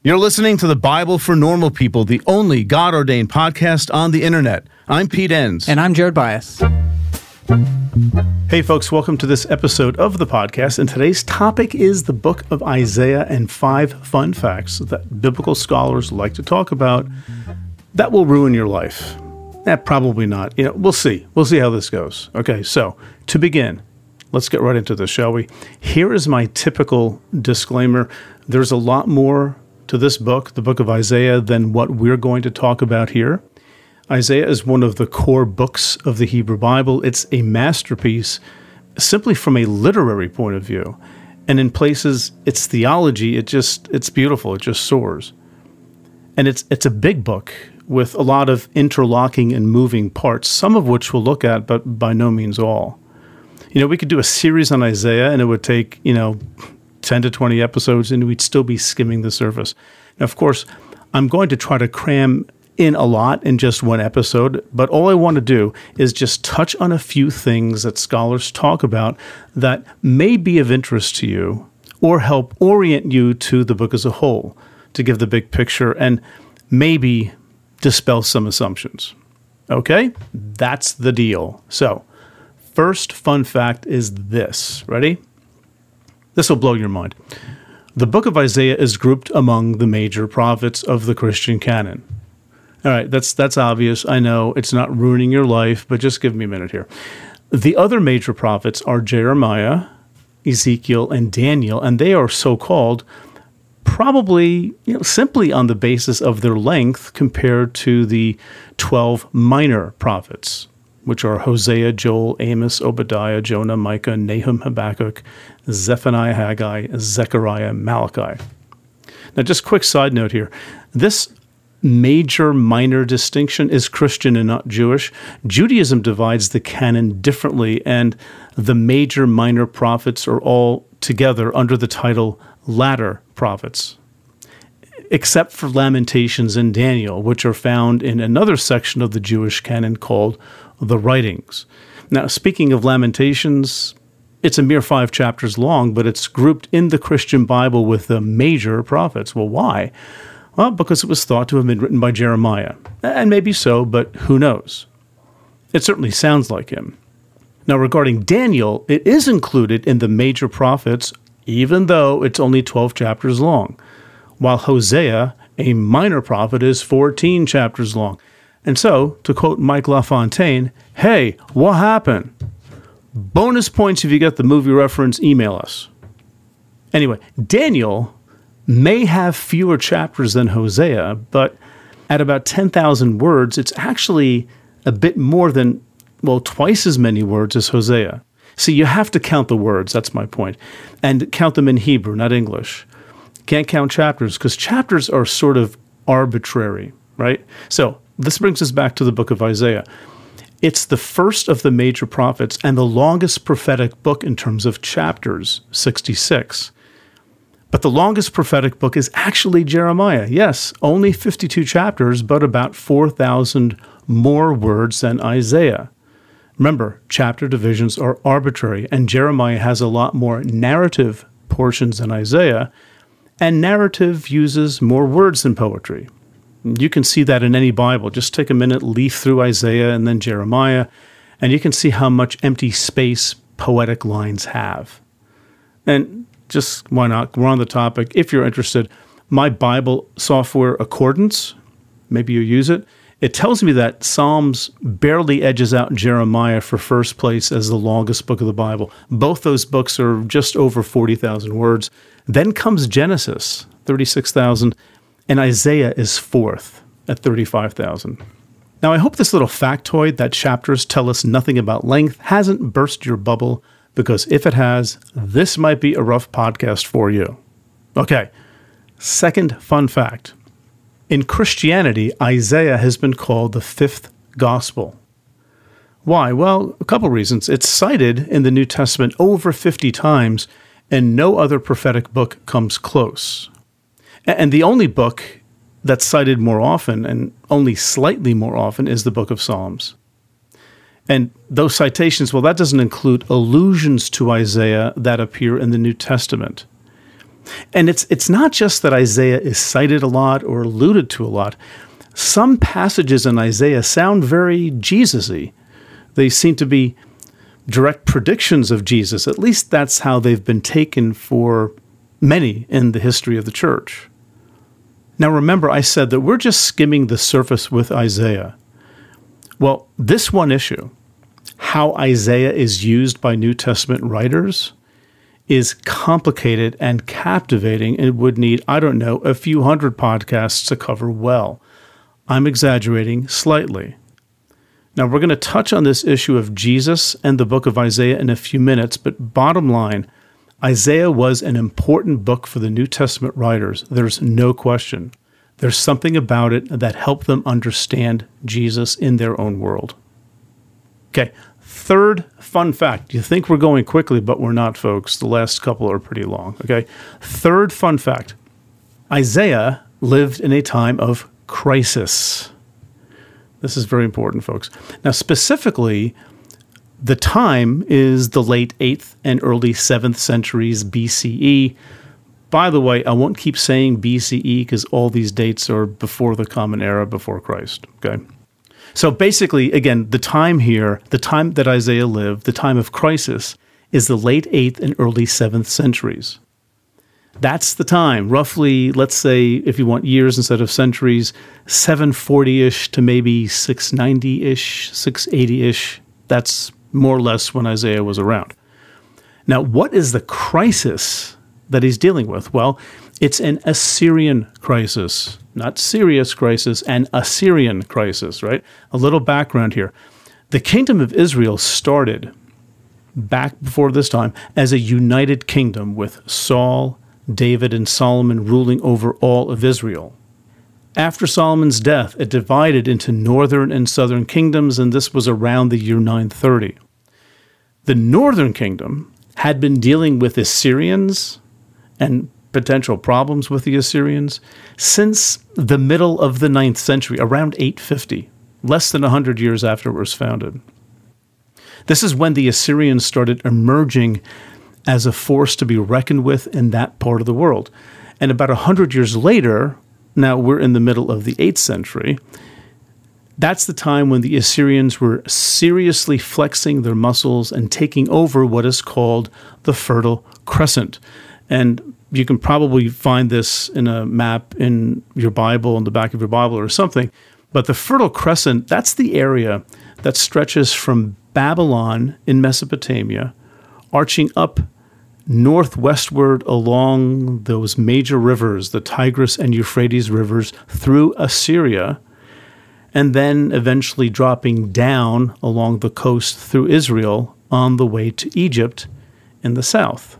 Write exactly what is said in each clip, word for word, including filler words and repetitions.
You're listening to the Bible for Normal People, the only God-ordained podcast on the internet. I'm Pete Enns. And I'm Jared Bias. Hey folks, welcome to this episode of the podcast, and today's topic is the book of Isaiah and five fun facts that biblical scholars like to talk about that will ruin your life. Eh, probably not. You know, we'll see. We'll see how this goes. Okay, so to begin, let's get right into this, shall we? Here is my typical disclaimer. There's a lot more to this book, the book of Isaiah, than what we're going to talk about here. Isaiah is one of the core books of the Hebrew Bible. It's a masterpiece simply from a literary point of view. And in places, its theology, it just, it's beautiful. It just soars. And it's it's a big book with a lot of interlocking and moving parts, some of which we'll look at, but by no means all. You know, we could do a series on Isaiah, and it would take, you know, ten to twenty episodes, and we'd still be skimming the surface. Now, of course, I'm going to try to cram in a lot in just one episode, but all I want to do is just touch on a few things that scholars talk about that may be of interest to you or help orient you to the book as a whole, to give the big picture and maybe dispel some assumptions. Okay? That's the deal. So, first fun fact is this. Ready? This will blow your mind. The book of Isaiah is grouped among the major prophets of the Christian canon. All right, that's that's obvious. I know it's not ruining your life, but just give me a minute here. The other major prophets are Jeremiah, Ezekiel, and Daniel, and they are so-called probably, you know, simply on the basis of their length compared to the twelve minor prophets, which are Hosea, Joel, Amos, Obadiah, Jonah, Micah, Nahum, Habakkuk, Zephaniah, Haggai, Zechariah, Malachi. Now, just a quick side note here. This major-minor distinction is Christian and not Jewish. Judaism divides the canon differently, and the major-minor prophets are all together under the title latter prophets, except for Lamentations and Daniel, which are found in another section of the Jewish canon called the Writings. Now, speaking of Lamentations, it's a mere five chapters long, but it's grouped in the Christian Bible with the major prophets. Well, why? Well, because it was thought to have been written by Jeremiah. And maybe so, but who knows? It certainly sounds like him. Now, regarding Daniel, it is included in the major prophets, even though it's only twelve chapters long, while Hosea, a minor prophet, is fourteen chapters long. And so, to quote Mike LaFontaine, hey, what happened? Bonus points if you get the movie reference, email us. Anyway, Daniel may have fewer chapters than Hosea, but at about ten thousand words, it's actually a bit more than, well, twice as many words as Hosea. See, you have to count the words, that's my point, and count them in Hebrew, not English. Can't count chapters, because chapters are sort of arbitrary, right? So, this brings us back to the book of Isaiah. It's the first of the major prophets and the longest prophetic book in terms of chapters, sixty-six. But the longest prophetic book is actually Jeremiah. Yes, only fifty-two chapters, but about four thousand more words than Isaiah. Remember, chapter divisions are arbitrary, and Jeremiah has a lot more narrative portions than Isaiah, and narrative uses more words than poetry. You can see that in any Bible. Just take a minute, leaf through Isaiah and then Jeremiah, and you can see how much empty space poetic lines have. And just, why not? We're on the topic. If you're interested, my Bible software Accordance, maybe you use it, it tells me that Psalms barely edges out Jeremiah for first place as the longest book of the Bible. Both those books are just over forty thousand words. Then comes Genesis, thirty-six thousand, and Isaiah is fourth at thirty-five thousand. Now, I hope this little factoid that chapters tell us nothing about length hasn't burst your bubble, because if it has, this might be a rough podcast for you. Okay, second fun fact. In Christianity, Isaiah has been called the fifth gospel. Why? Well, a couple reasons. It's cited in the New Testament over fifty times, and no other prophetic book comes close. And the only book that's cited more often, and only slightly more often, is the book of Psalms. And those citations, well, that doesn't include allusions to Isaiah that appear in the New Testament. And it's it's not just that Isaiah is cited a lot or alluded to a lot. Some passages in Isaiah sound very Jesus-y. They seem to be direct predictions of Jesus. At least that's how they've been taken for many in the history of the church. Now remember, I said that we're just skimming the surface with Isaiah. Well, this one issue, how Isaiah is used by New Testament writers, is complicated and captivating and would need, I don't know, a few hundred podcasts to cover well. I'm exaggerating slightly. Now, we're going to touch on this issue of Jesus and the book of Isaiah in a few minutes, but bottom line, Isaiah was an important book for the New Testament writers. There's no question. There's something about it that helped them understand Jesus in their own world. Okay, third fun fact. You think we're going quickly, but we're not, folks. The last couple are pretty long, okay? Third fun fact. Isaiah lived in a time of crisis. This is very important, folks. Now, specifically, the time is the late eighth and early seventh centuries B C E. By the way, I won't keep saying B C E because all these dates are before the Common Era, before Christ, okay? So basically, again, the time here, the time that Isaiah lived, the time of crisis, is the late eighth and early seventh centuries. That's the time, roughly, let's say, if you want years instead of centuries, seven forty-ish to maybe six ninety-ish, six eighty-ish. That's more or less when Isaiah was around. Now, what is the crisis that he's dealing with? Well, it's an Assyrian crisis, not serious crisis, an Assyrian crisis, right? A little background here. The kingdom of Israel started back before this time as a united kingdom with Saul, David, and Solomon ruling over all of Israel. After Solomon's death, it divided into northern and southern kingdoms, and this was around the year nine thirty. The northern kingdom had been dealing with Assyrians and potential problems with the Assyrians since the middle of the ninth century, around eight fifty, less than one hundred years after it was founded. This is when the Assyrians started emerging as a force to be reckoned with in that part of the world. And about one hundred years later, now we're in the middle of the eighth century, that's the time when the Assyrians were seriously flexing their muscles and taking over what is called the Fertile Crescent. And you can probably find this in a map in your Bible, in the back of your Bible or something. But the Fertile Crescent, that's the area that stretches from Babylon in Mesopotamia, arching up northwestward along those major rivers, the Tigris and Euphrates rivers, through Assyria, and then eventually dropping down along the coast through Israel on the way to Egypt in the south.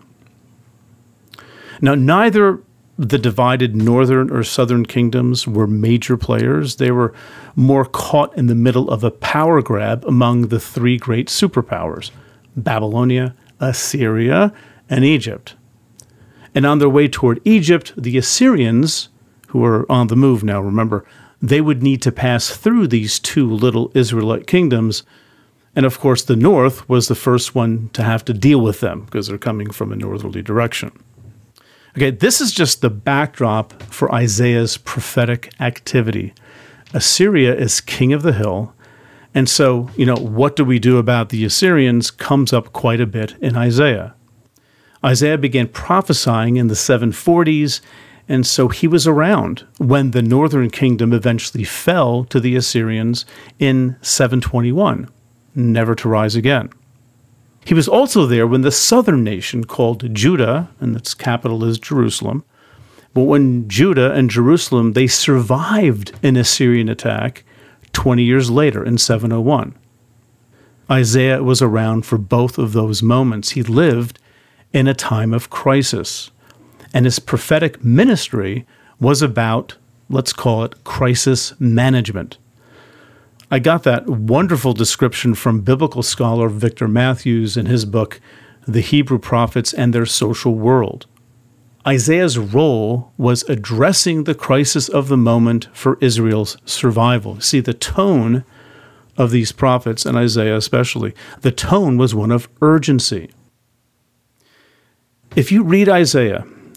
Now, neither the divided northern or southern kingdoms were major players. They were more caught in the middle of a power grab among the three great superpowers, Babylonia, Assyria, and Egypt. And on their way toward Egypt, the Assyrians, who are on the move now, remember, they would need to pass through these two little Israelite kingdoms. And of course, the north was the first one to have to deal with them because they're coming from a northerly direction. Okay, this is just the backdrop for Isaiah's prophetic activity. Assyria is king of the hill. And so, you know, what do we do about the Assyrians comes up quite a bit in Isaiah. Isaiah began prophesying in the seven forties, and so he was around when the northern kingdom eventually fell to the Assyrians in seven twenty-one, never to rise again. He was also there when the southern nation called Judah, and its capital is Jerusalem, but when Judah and Jerusalem, they survived an Assyrian attack twenty years later in seven oh one. Isaiah was around for both of those moments. He lived in a time of crisis, and his prophetic ministry was about, let's call it, crisis management. I got that wonderful description from biblical scholar Victor Matthews in his book, The Hebrew Prophets and Their Social World. Isaiah's role was addressing the crisis of the moment for Israel's survival. See, the tone of these prophets, and Isaiah especially, the tone was one of urgency. If you read Isaiah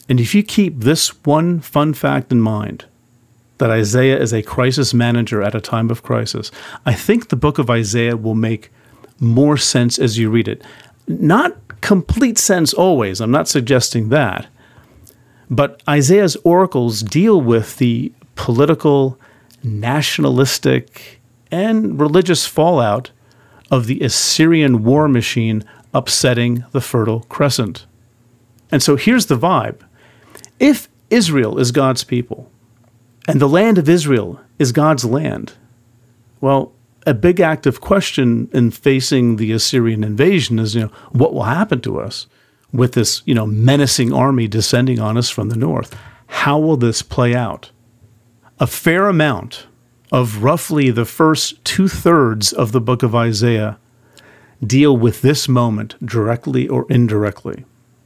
And if you keep this one fun fact in mind, that Isaiah is a crisis manager at a time of crisis, I think the book of Isaiah will make more sense as you read it. Not complete sense always, I'm not suggesting that, but Isaiah's oracles deal with the political, nationalistic, and religious fallout of the Assyrian war machine upsetting the Fertile Crescent. And so here's the vibe. If Israel is God's people, and the land of Israel is God's land, well, a big active question in facing the Assyrian invasion is, you know, what will happen to us with this, you know, menacing army descending on us from the north? How will this play out? A fair amount of roughly the first two-thirds of the book of Isaiah deal with this moment directly or indirectly.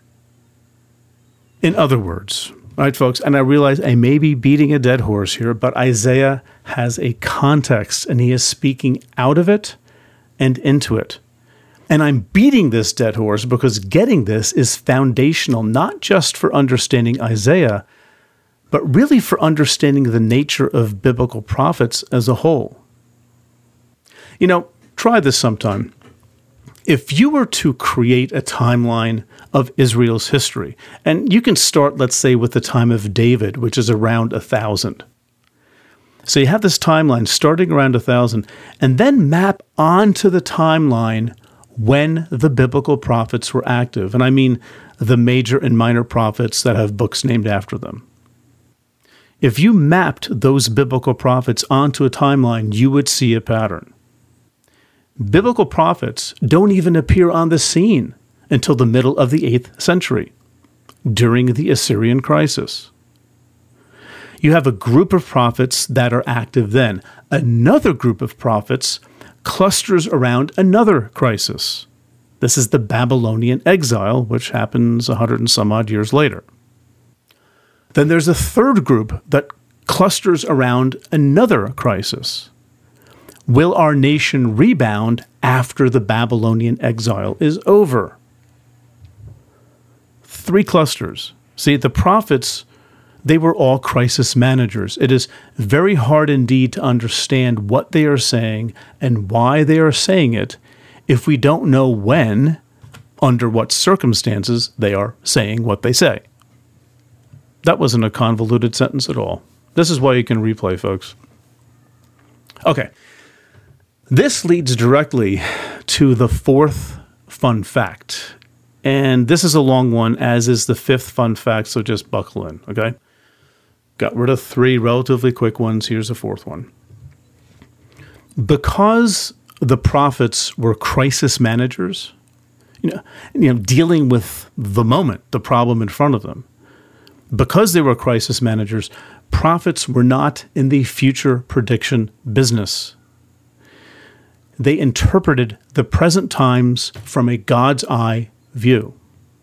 In other words, all right, folks, and I realize I may be beating a dead horse here, but Isaiah has a context, and he is speaking out of it and into it. And I'm beating this dead horse because getting this is foundational, not just for understanding Isaiah, but really for understanding the nature of biblical prophets as a whole. You know, try this sometime. If you were to create a timeline of Israel's history, and you can start, let's say, with the time of David, which is around one thousand. So you have this timeline starting around one thousand, and then map onto the timeline when the biblical prophets were active. And I mean the major and minor prophets that have books named after them. If you mapped those biblical prophets onto a timeline, you would see a pattern. Biblical prophets don't even appear on the scene until the middle of the eighth century, during the Assyrian crisis. You have a group of prophets that are active then. Another group of prophets clusters around another crisis. This is the Babylonian exile, which happens a hundred and some odd years later. Then there's a third group that clusters around another crisis. Will our nation rebound after the Babylonian exile is over? Three clusters. See, the prophets, they were all crisis managers. It is very hard indeed to understand what they are saying and why they are saying it if we don't know when, under what circumstances, they are saying what they say. That wasn't a convoluted sentence at all. This is why you can replay, folks. Okay. This leads directly to the fourth fun fact. And this is a long one, as is the fifth fun fact, so just buckle in, okay? Got rid of three relatively quick ones. Here's a fourth one. Because the prophets were crisis managers, you know, you know, dealing with the moment, the problem in front of them, because they were crisis managers, prophets were not in the future prediction business. They interpreted the present times from a God's eye view.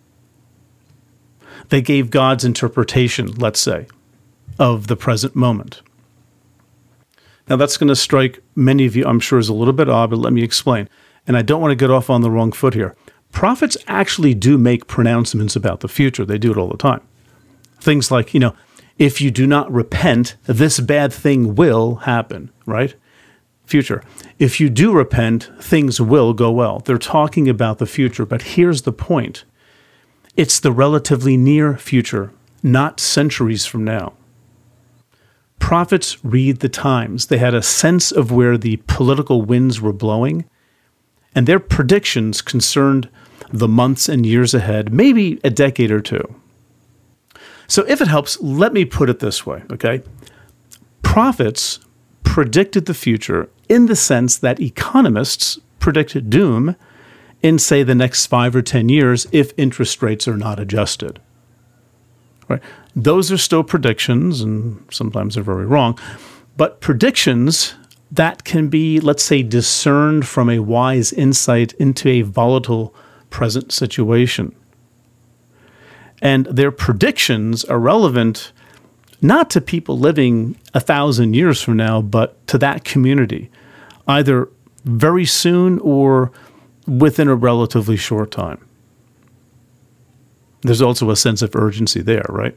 They gave God's interpretation, let's say, of the present moment. Now, that's going to strike many of you, I'm sure, as a little bit odd, but let me explain. And I don't want to get off on the wrong foot here. Prophets actually do make pronouncements about the future. They do it all the time. Things like, you know, if you do not repent, this bad thing will happen, right? Future. If you do repent, things will go well. They're talking about the future, but here's the point. It's the relatively near future, not centuries from now. Prophets read the times. They had a sense of where the political winds were blowing, and their predictions concerned the months and years ahead, maybe a decade or two. So if it helps, let me put it this way, okay? Prophets predicted the future in the sense that economists predict doom in, say, the next five or ten years if interest rates are not adjusted. Right? Those are still predictions, and sometimes they're very wrong, but predictions that can be, let's say, discerned from a wise insight into a volatile present situation. And their predictions are relevant not to people living a thousand years from now, but to that community, either very soon or within a relatively short time. There's also a sense of urgency there, right?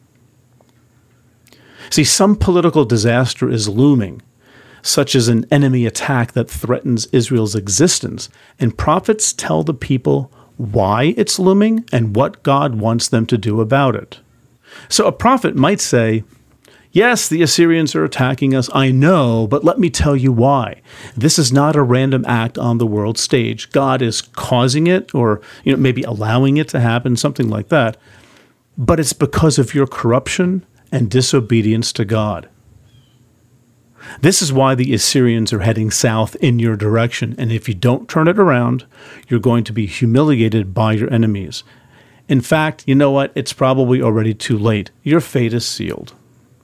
See, some political disaster is looming, such as an enemy attack that threatens Israel's existence, and prophets tell the people why it's looming and what God wants them to do about it. So a prophet might say, yes, the Assyrians are attacking us, I know, but let me tell you why. This is not a random act on the world stage. God is causing it, or you know, maybe allowing it to happen, something like that. But it's because of your corruption and disobedience to God. This is why the Assyrians are heading south in your direction, and if you don't turn it around, you're going to be humiliated by your enemies. In fact, you know what? It's probably already too late. Your fate is sealed.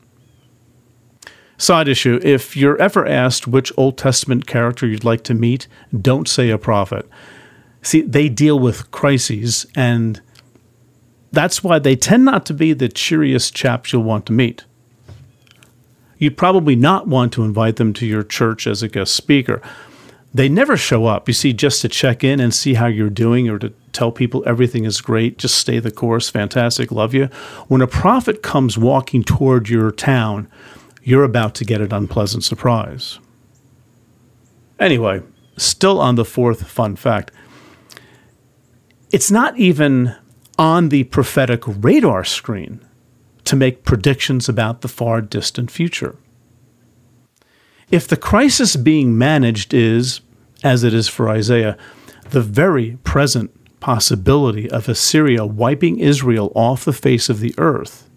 Side issue, if you're ever asked which Old Testament character you'd like to meet, don't say a prophet. See, they deal with crises, and that's why they tend not to be the cheeriest chaps you'll want to meet. You'd probably not want to invite them to your church as a guest speaker. They never show up, you see, just to check in and see how you're doing or to tell people everything is great, just stay the course, fantastic, love you. When a prophet comes walking toward your town, you're about to get an unpleasant surprise. Anyway, still on the fourth fun fact, it's not even on the prophetic radar screen to make predictions about the far distant future. If the crisis being managed is, as it is for Isaiah, the very present possibility of Assyria wiping Israel off the face of the earth,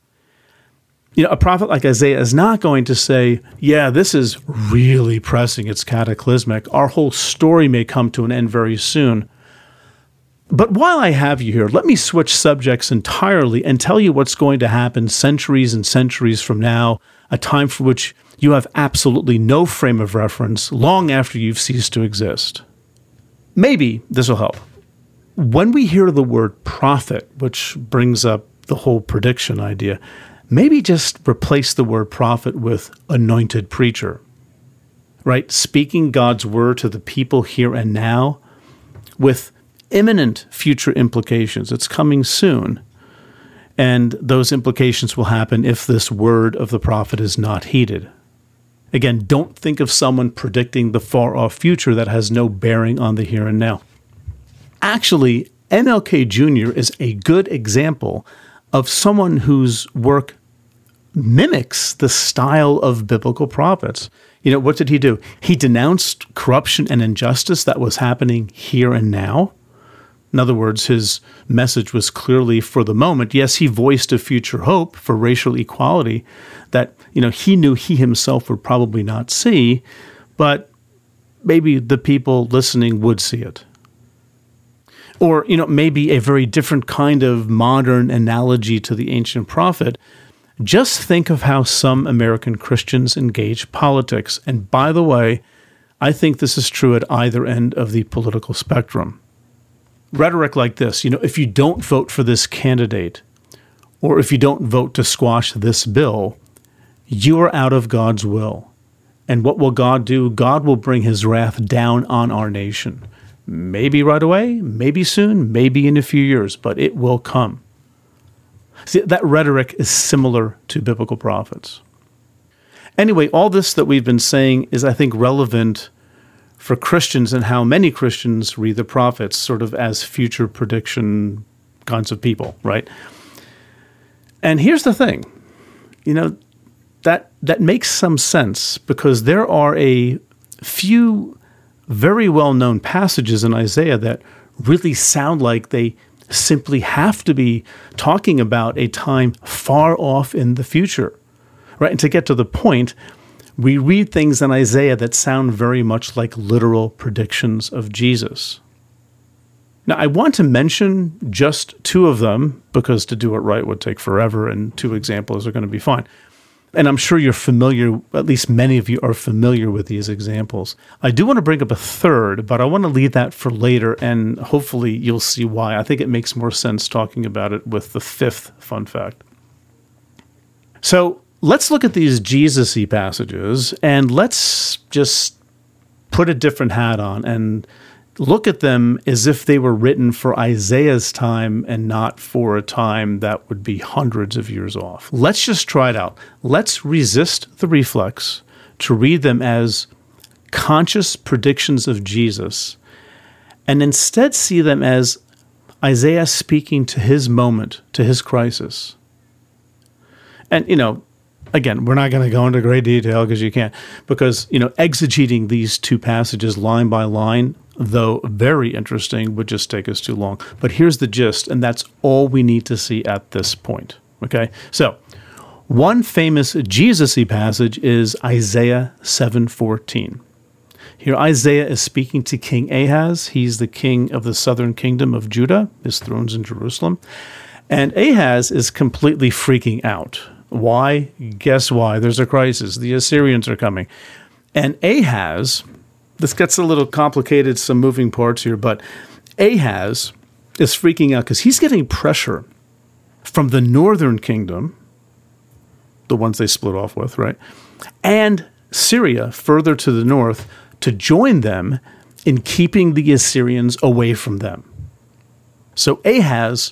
you know, a prophet like Isaiah is not going to say, yeah, this is really pressing, it's cataclysmic, our whole story may come to an end very soon. But while I have you here, let me switch subjects entirely and tell you what's going to happen centuries and centuries from now, a time for which you have absolutely no frame of reference long after you've ceased to exist. Maybe this will help. When we hear the word prophet, which brings up the whole prediction idea, maybe just replace the word prophet with anointed preacher, right? Speaking God's word to the people here and now with imminent future implications. It's coming soon. And those implications will happen if this word of the prophet is not heeded. Again, don't think of someone predicting the far-off future that has no bearing on the here and now. Actually, M L K Junior is a good example of someone whose work mimics the style of biblical prophets. You know, what did he do? He denounced corruption and injustice that was happening here and now. In other words, his message was clearly for the moment. Yes, he voiced a future hope for racial equality that, you know, he knew he himself would probably not see, but maybe the people listening would see it. Or, you know, maybe a very different kind of modern analogy to the ancient prophet. Just think of how some American Christians engage politics. And by the way, I think this is true at either end of the political spectrum. Rhetoric like this, you know, if you don't vote for this candidate, or if you don't vote to squash this bill, you are out of God's will. And what will God do? God will bring his wrath down on our nation. Maybe right away, maybe soon, maybe in a few years, but it will come. See, that rhetoric is similar to biblical prophets. Anyway, all this that we've been saying is, I think, relevant for Christians and how many Christians read the prophets sort of as future prediction kinds of people, right? And here's the thing, you know, that that makes some sense because there are a few very well-known passages in Isaiah that really sound like they simply have to be talking about a time far off in the future, right? And to get to the point, we read things in Isaiah that sound very much like literal predictions of Jesus. Now, I want to mention just two of them because to do it right would take forever, and two examples are going to be fine. And I'm sure you're familiar, at least many of you are familiar with these examples. I do want to bring up a third, but I want to leave that for later, and hopefully you'll see why. I think it makes more sense talking about it with the fifth fun fact. So let's look at these Jesus-y passages, and let's just put a different hat on and look at them as if they were written for Isaiah's time and not for a time that would be hundreds of years off. Let's just try it out. Let's resist the reflex to read them as conscious predictions of Jesus and instead see them as Isaiah speaking to his moment, to his crisis. And, you know, again, we're not going to go into great detail because you can't, because, you know, exegeting these two passages line by line, though very interesting, would just take us too long. But here's the gist, and that's all we need to see at this point, okay? So, one famous Jesus-y passage is Isaiah seven fourteen. Here Isaiah is speaking to King Ahaz. He's the king of the southern kingdom of Judah. His throne's in Jerusalem. And Ahaz is completely freaking out. Why? Guess why? There's a crisis. The Assyrians are coming. And Ahaz, this gets a little complicated, some moving parts here, but Ahaz is freaking out because he's getting pressure from the northern kingdom, the ones they split off with, right? And Syria, further to the north, to join them in keeping the Assyrians away from them. So Ahaz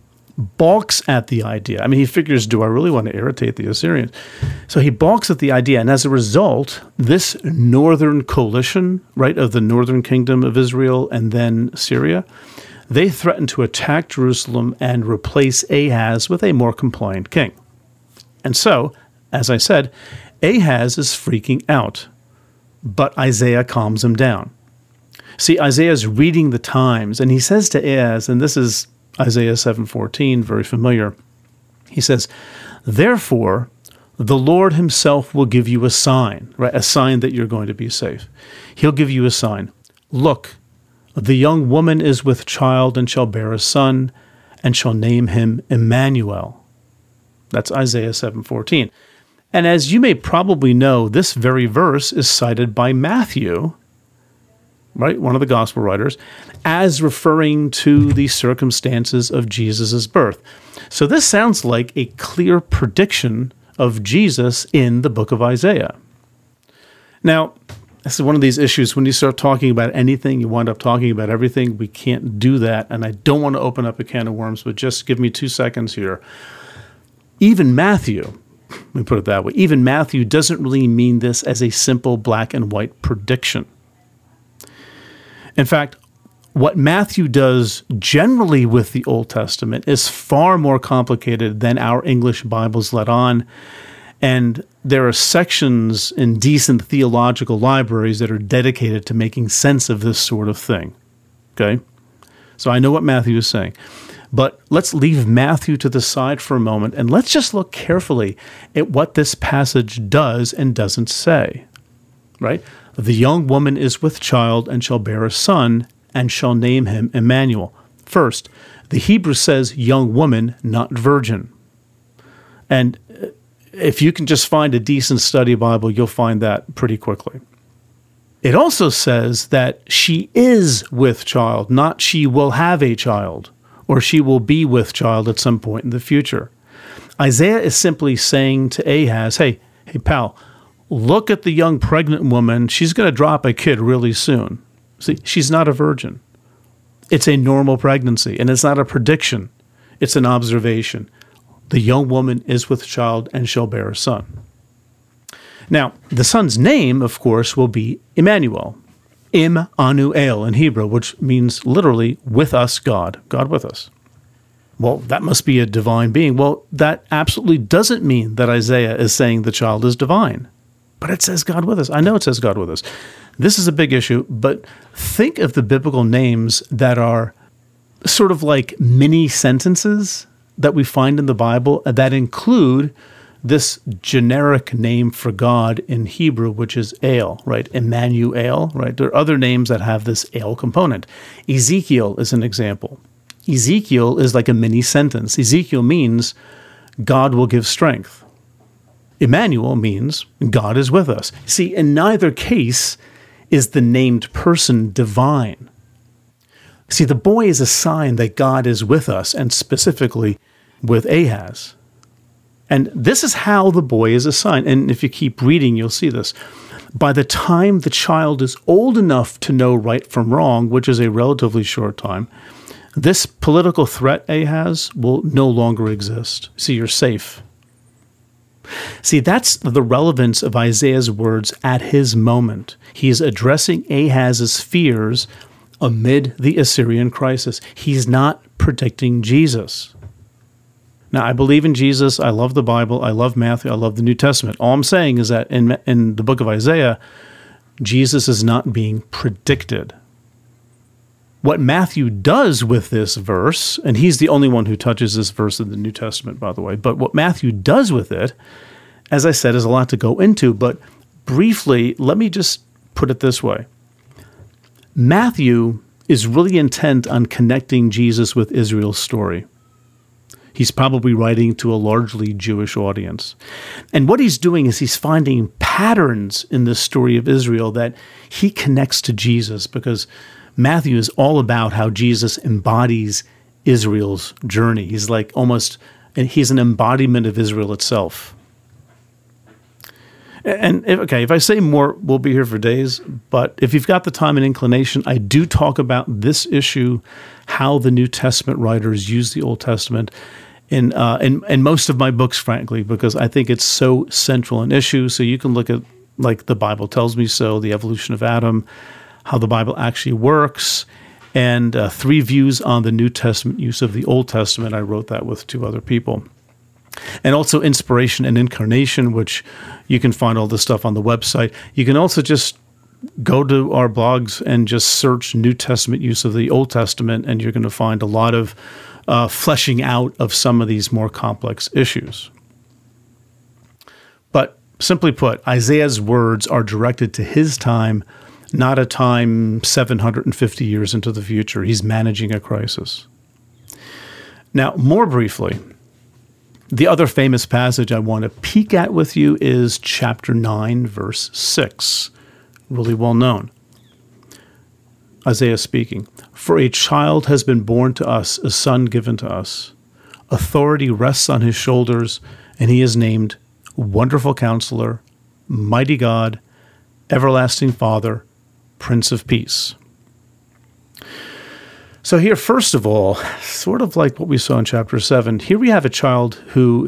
balks at the idea. I mean, he figures, do I really want to irritate the Assyrians? So he balks at the idea, and as a result, this northern coalition, right, of the northern kingdom of Israel and then Syria, they threaten to attack Jerusalem and replace Ahaz with a more compliant king. And so, as I said, Ahaz is freaking out, but Isaiah calms him down. See, Isaiah's reading the times, and he says to Ahaz, and this is Isaiah seven fourteen, very familiar. He says, therefore, the Lord himself will give you a sign, right? A sign that you're going to be safe. He'll give you a sign. Look, the young woman is with child and shall bear a son and shall name him Emmanuel. That's Isaiah seven fourteen. And as you may probably know, this very verse is cited by Matthew, right, one of the gospel writers, as referring to the circumstances of Jesus' birth. So this sounds like a clear prediction of Jesus in the book of Isaiah. Now, this is one of these issues. When you start talking about anything, you wind up talking about everything. We can't do that, and I don't want to open up a can of worms, but just give me two seconds here. Even Matthew, let me put it that way, even Matthew doesn't really mean this as a simple black and white prediction. In fact, what Matthew does generally with the Old Testament is far more complicated than our English Bibles let on, and there are sections in decent theological libraries that are dedicated to making sense of this sort of thing. Okay? So I know what Matthew is saying. But let's leave Matthew to the side for a moment, and let's just look carefully at what this passage does and doesn't say. Right? The young woman is with child and shall bear a son and shall name him Emmanuel. First, the Hebrew says young woman, not virgin. And if you can just find a decent study Bible, you'll find that pretty quickly. It also says that she is with child, not she will have a child, or she will be with child at some point in the future. Isaiah is simply saying to Ahaz, hey, hey, pal, look at the young pregnant woman. She's going to drop a kid really soon. See, she's not a virgin. It's a normal pregnancy, and it's not a prediction. It's an observation. The young woman is with child and shall bear a son. Now, the son's name, of course, will be Emmanuel. Im Anu El in Hebrew, which means literally with us God, God with us. Well, that must be a divine being. Well, that absolutely doesn't mean that Isaiah is saying the child is divine. But it says God with us. I know it says God with us. This is a big issue, but think of the biblical names that are sort of like mini sentences that we find in the Bible that include this generic name for God in Hebrew, which is El, right? Emmanuel, right? There are other names that have this El component. Ezekiel is an example. Ezekiel is like a mini sentence. Ezekiel means God will give strength. Emmanuel means God is with us. See, in neither case is the named person divine. See, the boy is a sign that God is with us, and specifically with Ahaz. And this is how the boy is a sign. And if you keep reading, you'll see this. By the time the child is old enough to know right from wrong, which is a relatively short time, this political threat, Ahaz, will no longer exist. See, you're safe. See, that's the relevance of Isaiah's words at his moment. He is addressing Ahaz's fears amid the Assyrian crisis. He's not predicting Jesus. Now, I believe in Jesus. I love the Bible. I love Matthew. I love the New Testament. All I'm saying is that in, in the book of Isaiah, Jesus is not being predicted. What Matthew does with this verse, and he's the only one who touches this verse in the New Testament, by the way, but what Matthew does with it, as I said, is a lot to go into, but briefly, let me just put it this way. Matthew is really intent on connecting Jesus with Israel's story. He's probably writing to a largely Jewish audience. And what he's doing is he's finding patterns in the story of Israel that he connects to Jesus, because Matthew is all about how Jesus embodies Israel's journey. He's like almost, he's an embodiment of Israel itself. And if, okay, if I say more, we'll be here for days, but if you've got the time and inclination, I do talk about this issue, how the New Testament writers use the Old Testament in, uh, in, in most of my books, frankly, because I think it's so central an issue. So you can look at, like, The Bible Tells Me So, The Evolution of Adam, how the Bible actually works, and uh, three views on the New Testament use of the Old Testament. I wrote that with two other people. And also Inspiration and Incarnation, which you can find all this stuff on the website. You can also just go to our blogs and just search New Testament use of the Old Testament, and you're going to find a lot of uh, fleshing out of some of these more complex issues. But simply put, Isaiah's words are directed to his time, not a time seven hundred fifty years into the future. He's managing a crisis. Now, more briefly, the other famous passage I want to peek at with you is chapter nine, verse six, really well known. Isaiah speaking, "For a child has been born to us, a son given to us. Authority rests on his shoulders, and he is named Wonderful Counselor, Mighty God, Everlasting Father, Prince of Peace." So here, first of all, sort of like what we saw in chapter seven, here we have a child who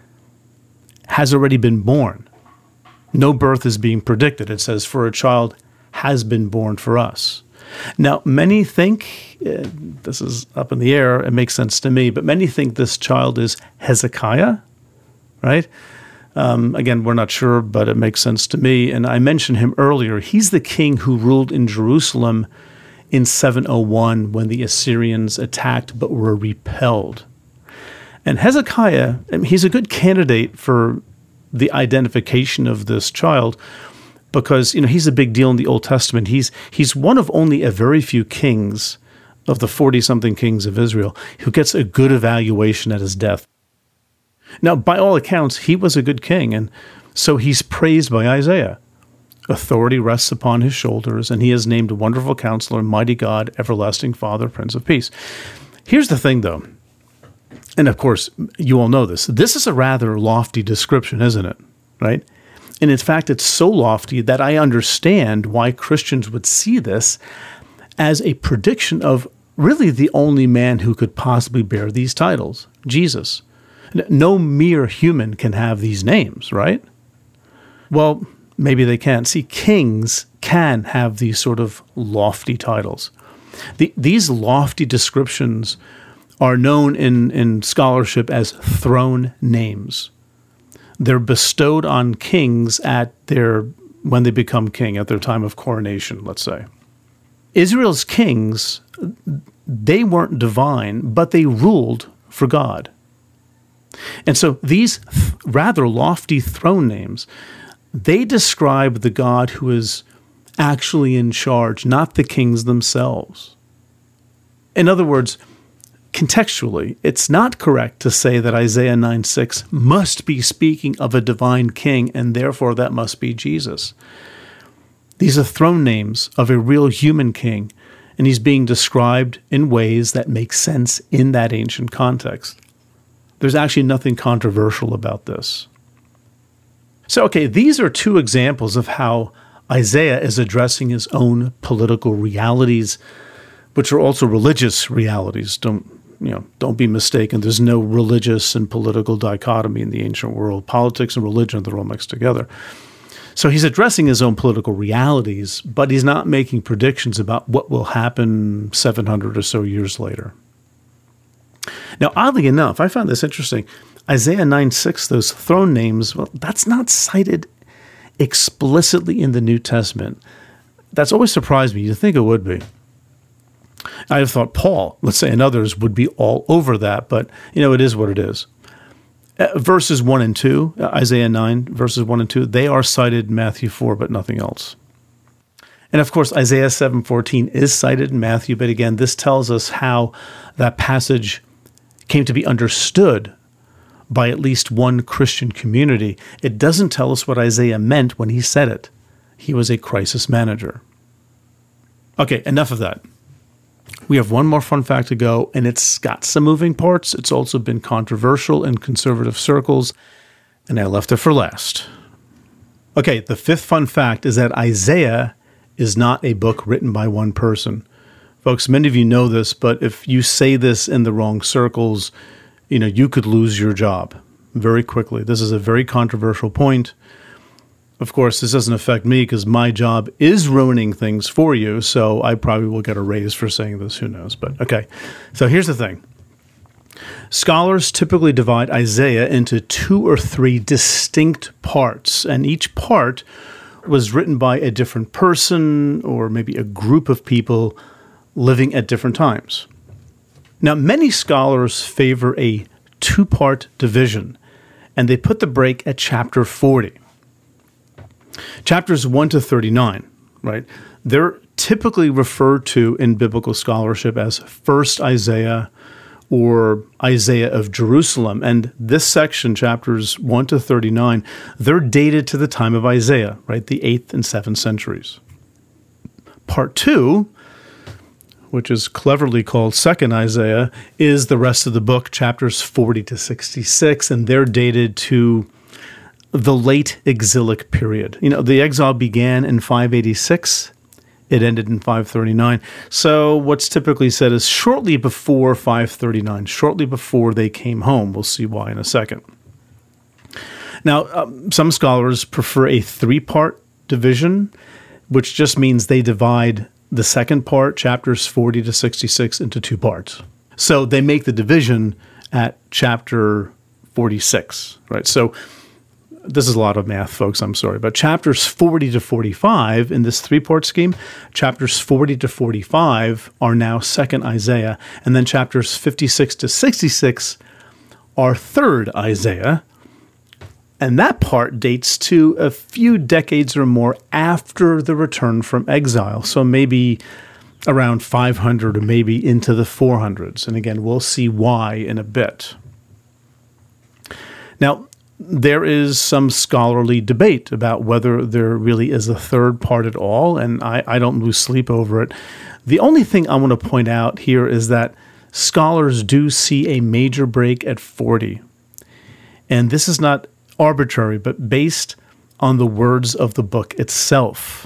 has already been born. No birth is being predicted. It says, "For a child has been born for us." Now, many think, uh, this is up in the air, it makes sense to me, but many think this child is Hezekiah, right? Um, again, we're not sure, but it makes sense to me. And I mentioned him earlier. He's the king who ruled in Jerusalem in seven oh one when the Assyrians attacked but were repelled. And Hezekiah, I mean, he's a good candidate for the identification of this child because, you know, he's a big deal in the Old Testament. He's he's one of only a very few kings of the forty-something kings of Israel who gets a good evaluation at his death. Now, by all accounts, he was a good king, and so he's praised by Isaiah. Authority rests upon his shoulders, and he is named Wonderful Counselor, Mighty God, Everlasting Father, Prince of Peace. Here's the thing, though, and of course, you all know this. This is a rather lofty description, isn't it? Right? And in fact, it's so lofty that I understand why Christians would see this as a prediction of really the only man who could possibly bear these titles, Jesus. No mere human can have these names, right? Well, maybe they can. See, kings can have these sort of lofty titles. The, these lofty descriptions are known in, in scholarship as throne names. They're bestowed on kings at their when they become king, at their time of coronation, let's say. Israel's kings, they weren't divine, but they ruled for God. And so these th- rather lofty throne names, they describe the God who is actually in charge, not the kings themselves. In other words, contextually, it's not correct to say that Isaiah nine six must be speaking of a divine king, and therefore that must be Jesus. These are throne names of a real human king, and he's being described in ways that make sense in that ancient context. There's actually nothing controversial about this. So, okay, these are two examples of how Isaiah is addressing his own political realities, which are also religious realities. Don't, you know, don't be mistaken. There's no religious and political dichotomy in the ancient world. Politics and religion, they're all mixed together. So he's addressing his own political realities, but he's not making predictions about what will happen seven hundred or so years later. Now, oddly enough, I found this interesting. Isaiah nine six, those throne names, well, that's not cited explicitly in the New Testament. That's always surprised me. You'd think it would be. I have thought Paul, let's say, and others would be all over that, but, you know, it is what it is. Uh, verses one and two, uh, Isaiah nine, verses one and two, they are cited in Matthew four, but nothing else. And of course, Isaiah seven fourteen is cited in Matthew, but again, this tells us how that passage came to be understood by at least one Christian community. It doesn't tell us what Isaiah meant when he said it. He was a crisis manager. Okay, enough of that. We have one more fun fact to go, and it's got some moving parts. It's also been controversial in conservative circles, and I left it for last. Okay, the fifth fun fact is that Isaiah is not a book written by one person. Folks, many of you know this, but if you say this in the wrong circles, you know, you could lose your job very quickly. This is a very controversial point. Of course, this doesn't affect me because my job is ruining things for you, so I probably will get a raise for saying this. Who knows? But okay, so here's the thing. Scholars typically divide Isaiah into two or three distinct parts, and each part was written by a different person or maybe a group of people living at different times. Now, many scholars favor a two-part division, and they put the break at chapter forty. Chapters one to thirty-nine, right? They're typically referred to in biblical scholarship as First Isaiah or Isaiah of Jerusalem. And this section, chapters one to thirty-nine, they're dated to the time of Isaiah, right? The eighth and seventh centuries. Part two, which is cleverly called Second Isaiah, is the rest of the book, chapters forty to sixty-six, and they're dated to the late exilic period. You know, the exile began in five eighty-six. It ended in five thirty-nine. So what's typically said is shortly before five thirty-nine, shortly before they came home. We'll see why in a second. Now, um, some scholars prefer a three-part division, which just means they divide the second part, chapters forty to sixty-six, into two parts. So they make the division at chapter forty-six, right? So this is a lot of math, folks, I'm sorry, but chapters forty to forty-five in this three-part scheme, chapters forty to forty-five are now Second Isaiah, and then chapters fifty-six to sixty-six are Third Isaiah, and that part dates to a few decades or more after the return from exile, so maybe around five hundred or maybe into the four hundreds, and again, we'll see why in a bit. Now, there is some scholarly debate about whether there really is a third part at all, and I, I don't lose sleep over it. The only thing I want to point out here is that scholars do see a major break at forty. And this is not arbitrary, but based on the words of the book itself.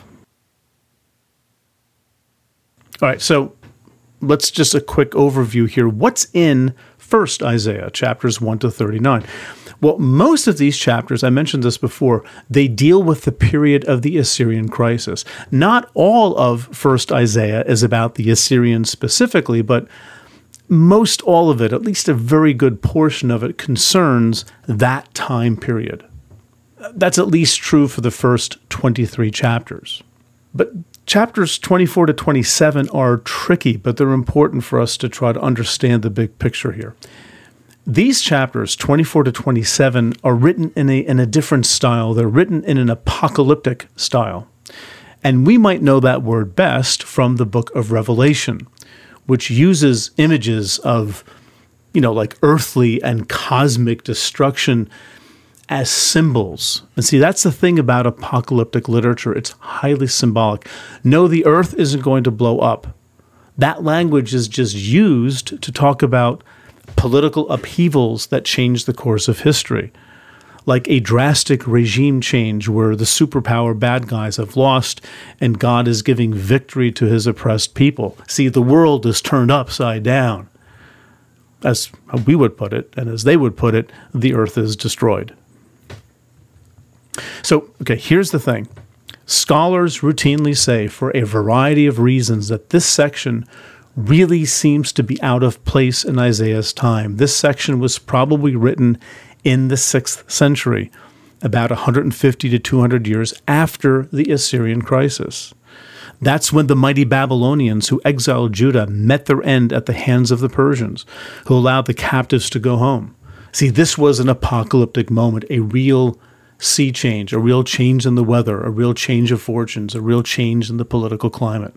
All right, so let's just a quick overview here. What's in First Isaiah, chapters one to thirty-nine? Well, most of these chapters, I mentioned this before, they deal with the period of the Assyrian crisis. Not all of First Isaiah is about the Assyrians specifically, but most all of it, at least a very good portion of it, concerns that time period. That's at least true for the first twenty-three chapters. But chapters twenty-four to twenty-seven are tricky, but they're important for us to try to understand the big picture here. These chapters, twenty-four to twenty-seven, are written in a, in a different style. They're written in an apocalyptic style. And we might know that word best from the book of Revelation, which uses images of, you know, like earthly and cosmic destruction as symbols. And see, that's the thing about apocalyptic literature. It's highly symbolic. No, the earth isn't going to blow up. That language is just used to talk about political upheavals that change the course of history. like a drastic regime change where the superpower bad guys have lost and God is giving victory to his oppressed people. See, the world is turned upside down. As we would put it, and as they would put it, the earth is destroyed. So, okay, here's the thing. Scholars routinely say, for a variety of reasons, that this section really seems to be out of place in Isaiah's time. This section was probably written in the sixth century, about one hundred fifty to two hundred years after the Assyrian crisis. That's when the mighty Babylonians who exiled Judah met their end at the hands of the Persians, who allowed the captives to go home. See, this was an apocalyptic moment, a real sea change, a real change in the weather, a real change of fortunes, a real change in the political climate.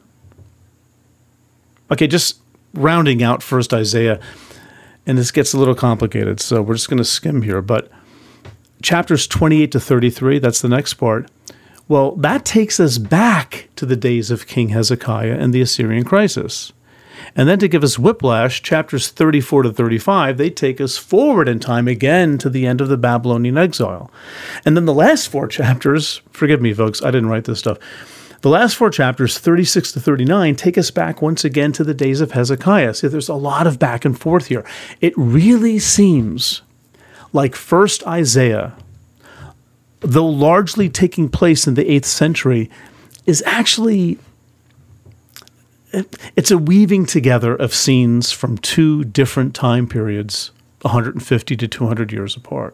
Okay, just rounding out first Isaiah, and this gets a little complicated, so we're just going to skim here, but chapters twenty-eight to thirty-three, that's the next part. Well, that takes us back to the days of King Hezekiah and the Assyrian crisis. And then to give us whiplash, chapters thirty-four to thirty-five, they take us forward in time again to the end of the Babylonian exile. And then the last four chapters, forgive me, folks, I didn't write this stuff. The last four chapters, thirty-six to thirty-nine, take us back once again to the days of Hezekiah. See, there's a lot of back and forth here. It really seems like first Isaiah, though largely taking place in the eighth century, is actually, it's a weaving together of scenes from two different time periods, one hundred fifty to two hundred years apart.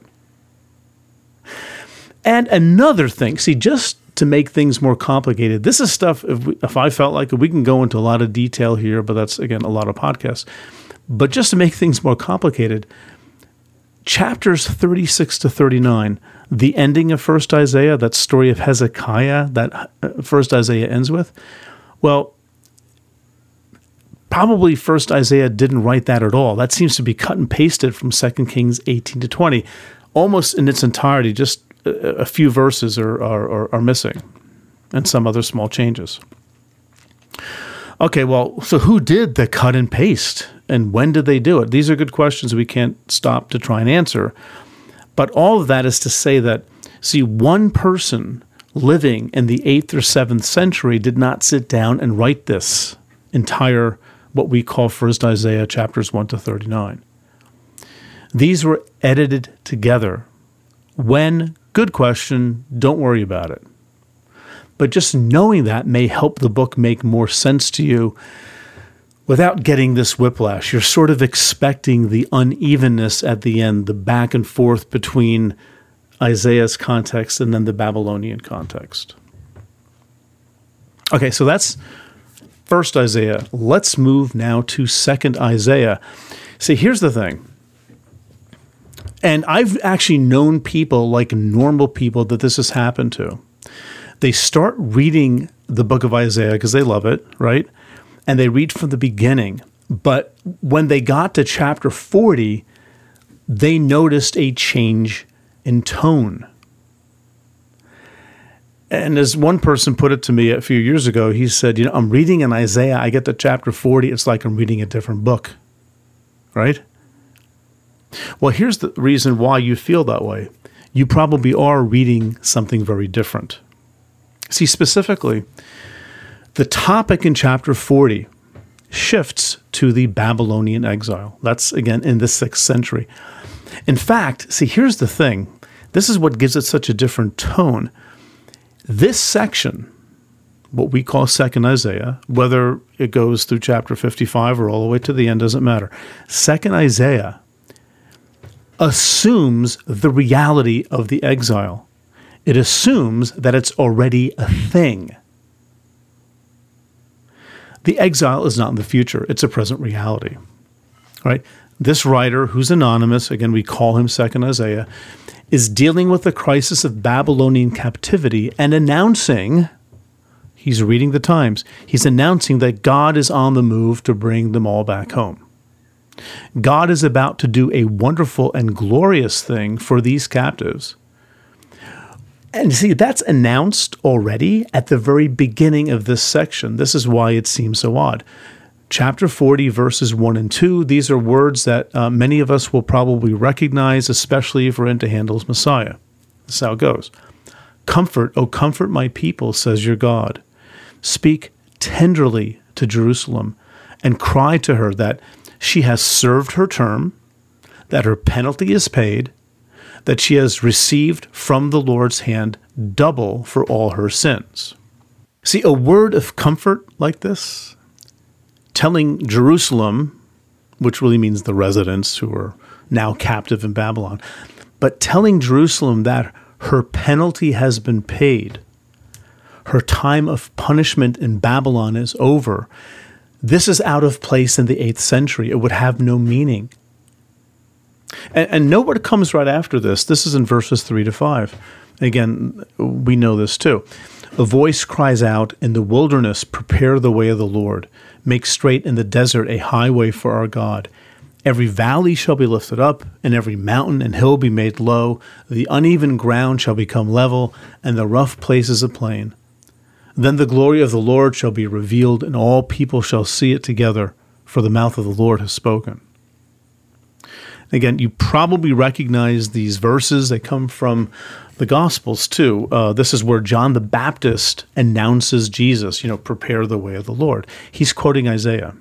And another thing, see, just to make things more complicated, this is stuff, if, we, if I felt like it, we can go into a lot of detail here, but that's, again, a lot of podcasts. But just to make things more complicated, chapters thirty-six to thirty-nine, the ending of First Isaiah, that story of Hezekiah that First Isaiah ends with, well, probably First Isaiah didn't write that at all. That seems to be cut and pasted from Second Kings eighteen to twenty, almost in its entirety. Just a, a few verses are, are, are missing, and some other small changes. Okay, well, so who did the cut and paste, and when did they do it? These are good questions we can't stop to try and answer. But all of that is to say that, see, one person living in the eighth or seventh century did not sit down and write this entire, what we call First Isaiah chapters one to thirty-nine. These were edited together. When? Good question. Don't worry about it. But just knowing that may help the book make more sense to you without getting this whiplash. You're sort of expecting the unevenness at the end, the back and forth between Isaiah's context and then the Babylonian context. Okay, so that's First Isaiah. Let's move now to Second Isaiah. See, here's the thing. And I've actually known people, like normal people, that this has happened to. They start reading the book of Isaiah because they love it, right? And they read from the beginning. But when they got to chapter forty, they noticed a change in tone. And as one person put it to me a few years ago, he said, you know, I'm reading in Isaiah, I get to chapter forty, it's like I'm reading a different book, right? Well, here's the reason why you feel that way. You probably are reading something very different. See, specifically, the topic in chapter forty shifts to the Babylonian exile. That's, again, in the sixth century. In fact, see, here's the thing. This is what gives it such a different tone. This section, what we call Second Isaiah, whether it goes through chapter fifty-five or all the way to the end, doesn't matter. Second Isaiah assumes the reality of the exile. It assumes that it's already a thing. The exile is not in the future. It's a present reality. Right? This writer, who's anonymous, again, we call him Second Isaiah, is dealing with the crisis of Babylonian captivity and announcing, he's reading the times, he's announcing that God is on the move to bring them all back home. God is about to do a wonderful and glorious thing for these captives. And see, that's announced already at the very beginning of this section. This is why it seems so odd. Chapter forty, verses one and two, these are words that uh, many of us will probably recognize, especially if we're into Handel's Messiah. This is how it goes. Comfort, O comfort my people, says your God. Speak tenderly to Jerusalem and cry to her that she has served her term, that her penalty is paid, that she has received from the Lord's hand double for all her sins. See, a word of comfort like this, telling Jerusalem, which really means the residents who are now captive in Babylon, but telling Jerusalem that her penalty has been paid, her time of punishment in Babylon is over. This is out of place in the eighth century. It would have no meaning. And, and note what comes right after this. This is in verses three to five. Again, we know this too. A voice cries out, in the wilderness, prepare the way of the Lord. Make straight in the desert a highway for our God. Every valley shall be lifted up, and every mountain and hill be made low. The uneven ground shall become level, and the rough places a plain. Then the glory of the Lord shall be revealed, and all people shall see it together, for the mouth of the Lord has spoken. Again, you probably recognize these verses. They come from the Gospels, too. Uh, this is where John the Baptist announces Jesus, you know, prepare the way of the Lord. He's quoting Isaiah.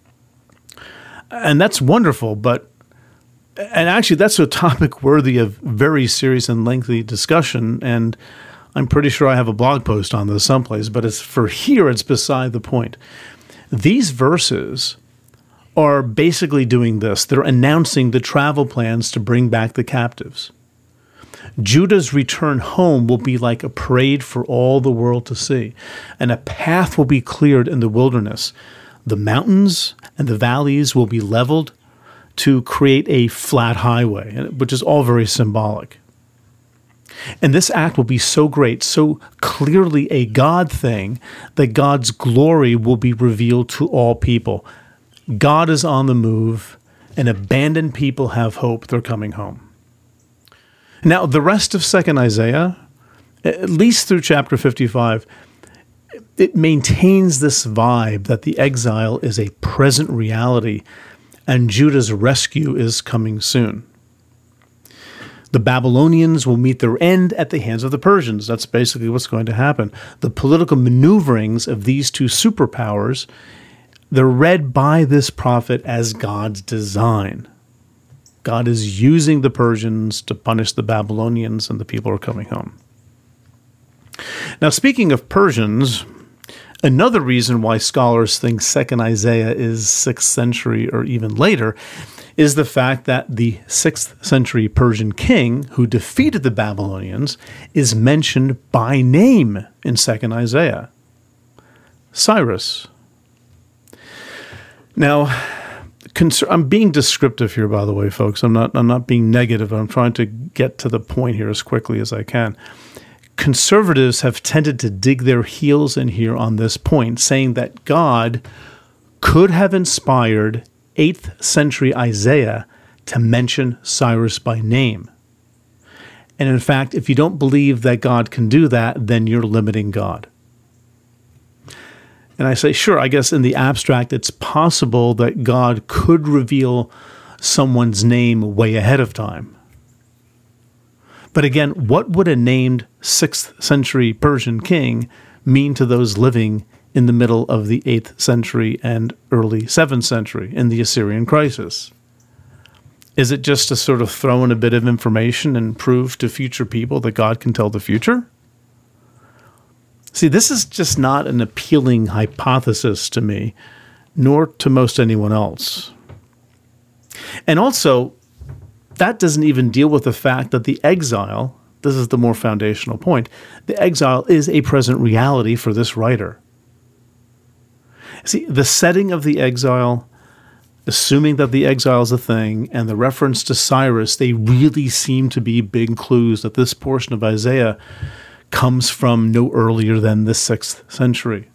And that's wonderful, but, and actually that's a topic worthy of very serious and lengthy discussion, and I'm pretty sure I have a blog post on this someplace, but it's for here, it's beside the point. These verses are basically doing this. They're announcing the travel plans to bring back the captives. Judah's return home will be like a parade for all the world to see, and a path will be cleared in the wilderness. The mountains and the valleys will be leveled to create a flat highway, which is all very symbolic. And this act will be so great, so clearly a God thing, that God's glory will be revealed to all people. God is on the move, and abandoned people have hope they're coming home. Now, the rest of Second Isaiah, at least through chapter fifty-five, it maintains this vibe that the exile is a present reality and Judah's rescue is coming soon. The Babylonians will meet their end at the hands of the Persians. That's basically what's going to happen. The political maneuverings of these two superpowers, they're read by this prophet as God's design. God is using the Persians to punish the Babylonians, and the people are coming home. Now, speaking of Persians, another reason why scholars think Second Isaiah is sixth century or even later is the fact that the sixth century Persian king who defeated the Babylonians is mentioned by name in Second Isaiah. Cyrus. Now, I'm being descriptive here, by the way, folks. I'm not, I'm not being negative. I'm trying to get to the point here as quickly as I can. Conservatives have tended to dig their heels in here on this point, saying that God could have inspired eighth century Isaiah to mention Cyrus by name. And in fact, if you don't believe that God can do that, then you're limiting God. And I say, sure, I guess in the abstract, it's possible that God could reveal someone's name way ahead of time. But again, what would a named sixth century Persian king mean to those living in the middle of the eighth century and early seventh century in the Assyrian crisis? Is it just to sort of throw in a bit of information and prove to future people that God can tell the future? See, this is just not an appealing hypothesis to me, nor to most anyone else. And also, that doesn't even deal with the fact that the exile, this is the more foundational point, the exile is a present reality for this writer. See, the setting of the exile, assuming that the exile is a thing, and the reference to Cyrus, they really seem to be big clues that this portion of Isaiah comes from no earlier than the sixth century.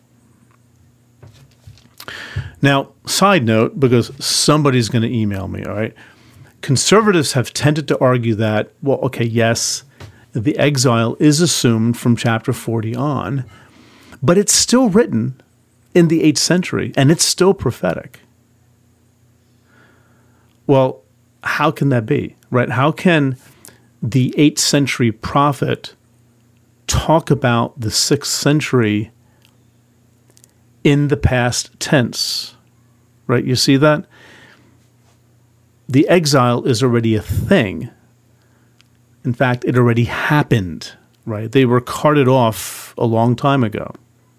Now, side note, because somebody's going to email me, all right? Conservatives have tended to argue that, well, okay, yes, the exile is assumed from chapter forty on, but it's still written in the eighth century, and it's still prophetic. Well, how can that be, right? How can the eighth century prophet talk about the sixth century in the past tense, right? You see that? The exile is already a thing. In fact, it already happened, right? They were carted off a long time ago.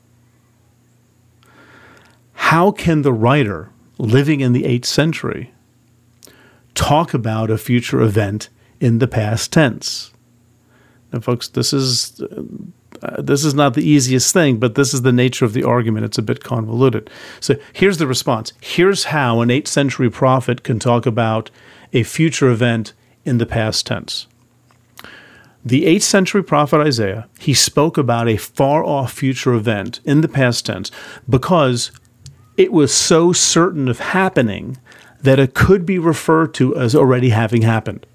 How can the writer living in the eighth century talk about a future event in the past tense? And folks, this is uh, this is not the easiest thing, but this is the nature of the argument. It's a bit convoluted. So here's the response. Here's how an eighth century prophet can talk about a future event in the past tense. The eighth century prophet Isaiah, he spoke about a far-off future event in the past tense because it was so certain of happening that it could be referred to as already having happened.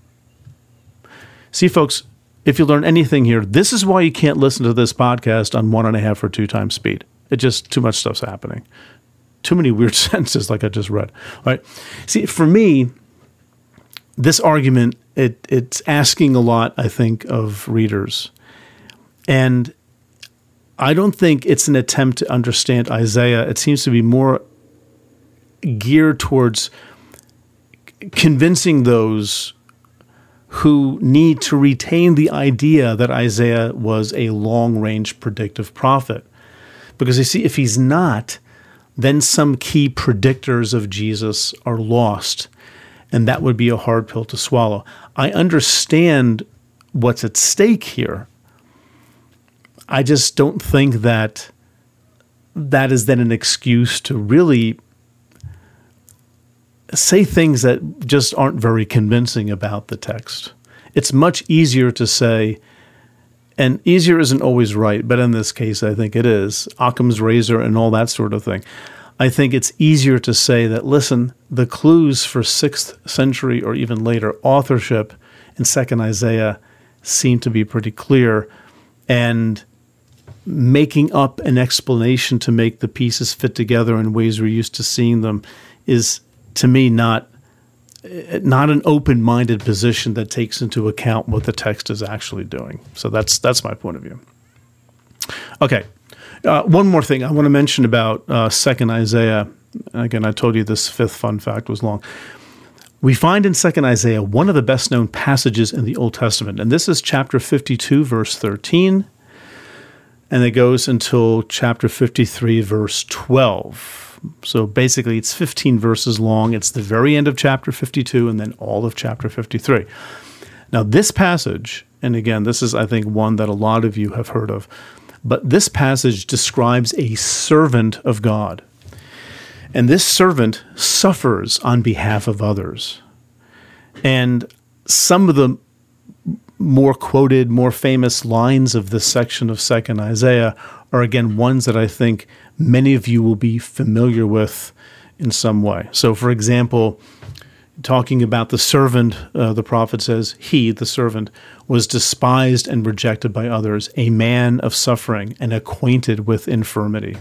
See, folks, if you learn anything here, this is why you can't listen to this podcast on one and a half or two times speed. It just, too much stuff's happening. Too many weird sentences like I just read. All right. See, for me, this argument, it it's asking a lot, I think, of readers. And I don't think it's an attempt to understand Isaiah. It seems to be more geared towards convincing those who need to retain the idea that Isaiah was a long-range predictive prophet. Because you see, if he's not, then some key predictors of Jesus are lost, and that would be a hard pill to swallow. I understand what's at stake here. I just don't think that that is then an excuse to really say things that just aren't very convincing about the text. It's much easier to say, and easier isn't always right, but in this case, I think it is, Occam's razor and all that sort of thing. I think it's easier to say that, listen, the clues for sixth century or even later authorship in Second Isaiah seem to be pretty clear, and making up an explanation to make the pieces fit together in ways we're used to seeing them is, to me, not not an open-minded position that takes into account what the text is actually doing. So that's that's my point of view. Okay, uh, one more thing I want to mention about uh, Second Isaiah. Again, I told you this fifth fun fact was long. We find in Second Isaiah one of the best-known passages in the Old Testament, and this is chapter fifty-two, verse thirteen, and it goes until chapter fifty-three, verse twelve. So basically, it's fifteen verses long. It's the very end of chapter fifty-two and then all of chapter fifty-three. Now, this passage, and again, this is, I think, one that a lot of you have heard of, but this passage describes a servant of God. And this servant suffers on behalf of others. And some of the more quoted, more famous lines of this section of Second Isaiah are, again, ones that I think many of you will be familiar with in some way. So, for example, talking about the servant, uh, the prophet says, he, the servant, was despised and rejected by others, a man of suffering and acquainted with infirmity.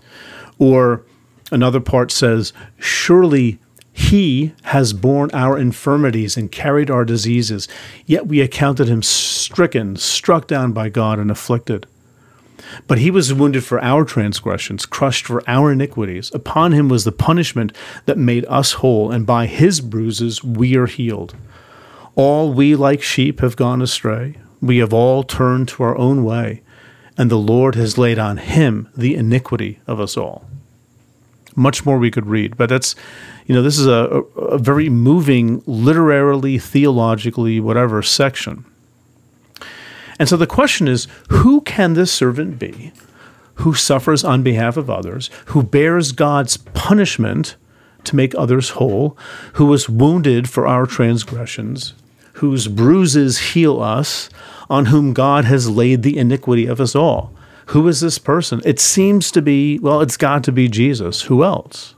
Or another part says, surely he has borne our infirmities and carried our diseases, yet we accounted him stricken, struck down by God, and afflicted. But he was wounded for our transgressions, crushed for our iniquities. Upon him was the punishment that made us whole, and by his bruises we are healed. All we like sheep have gone astray. We have all turned to our own way, and the Lord has laid on him the iniquity of us all. Much more we could read, but that's, you know, this is a, a very moving, literarily, theologically, whatever section. And so the question is, who can this servant be who suffers on behalf of others, who bears God's punishment to make others whole, who was wounded for our transgressions, whose bruises heal us, on whom God has laid the iniquity of us all? Who is this person? It seems to be, well, it's got to be Jesus. Who else?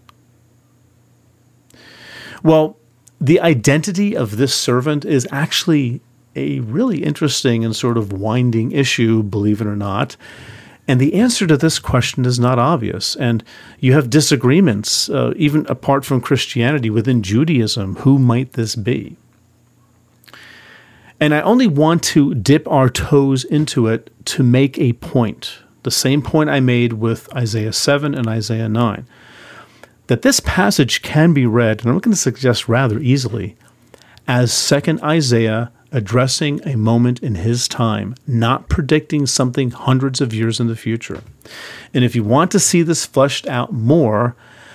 Well, the identity of this servant is actually a really interesting and sort of winding issue, believe it or not. And the answer to this question is not obvious. And you have disagreements, uh, even apart from Christianity, within Judaism. Who might this be? And I only want to dip our toes into it to make a point, the same point I made with Isaiah seven and Isaiah nine, that this passage can be read, and I'm going to suggest rather easily, as Second Isaiah addressing a moment in his time, not predicting something hundreds of years in the future. And if you want to see this fleshed out more,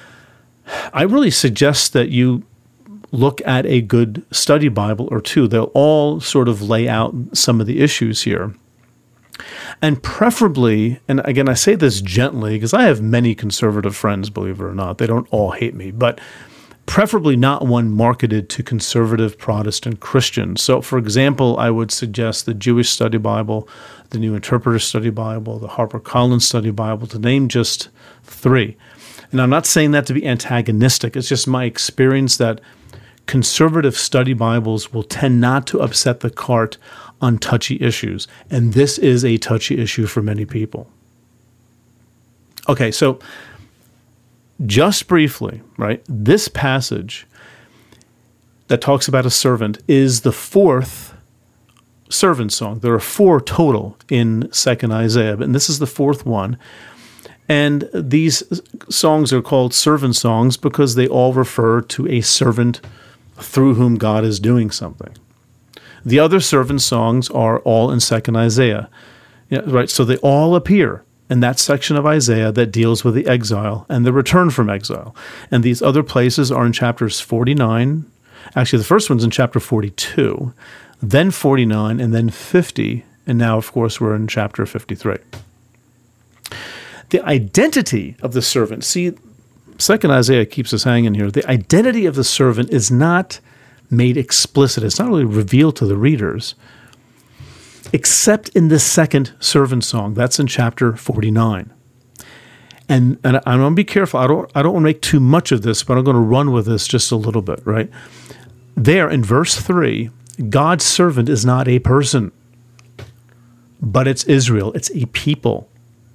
I really suggest that you look at a good study Bible or two. They'll all sort of lay out some of the issues here. And preferably, and again, I say this gently because I have many conservative friends, believe it or not. They don't all hate me, but preferably not one marketed to conservative Protestant Christians. So, for example, I would suggest the Jewish Study Bible, the New Interpreter Study Bible, the HarperCollins Study Bible, to name just three. And I'm not saying that to be antagonistic. It's just my experience that conservative study Bibles will tend not to upset the cart on touchy issues. And this is a touchy issue for many people. Okay, so just briefly, right, this passage that talks about a servant is the fourth servant song. There are four total in Second Isaiah, and this is the fourth one. And these songs are called servant songs because they all refer to a servant through whom God is doing something. The other servant songs are all in Second Isaiah, yeah, right? So they all appear in that section of Isaiah that deals with the exile and the return from exile. And these other places are in chapters forty-nine. Actually, the first one's in chapter forty-two, then forty-nine, and then fifty. And now, of course, we're in chapter fifty-three. The identity of the servant, see, Second Isaiah keeps us hanging here. The identity of the servant is not made explicit. It's not really revealed to the readers, except in the second servant song. That's in chapter forty-nine. And, and I'm going to be careful. I don't, I don't want to make too much of this, but I'm going to run with this just a little bit, right? There in verse three, God's servant is not a person, but it's Israel. It's a people.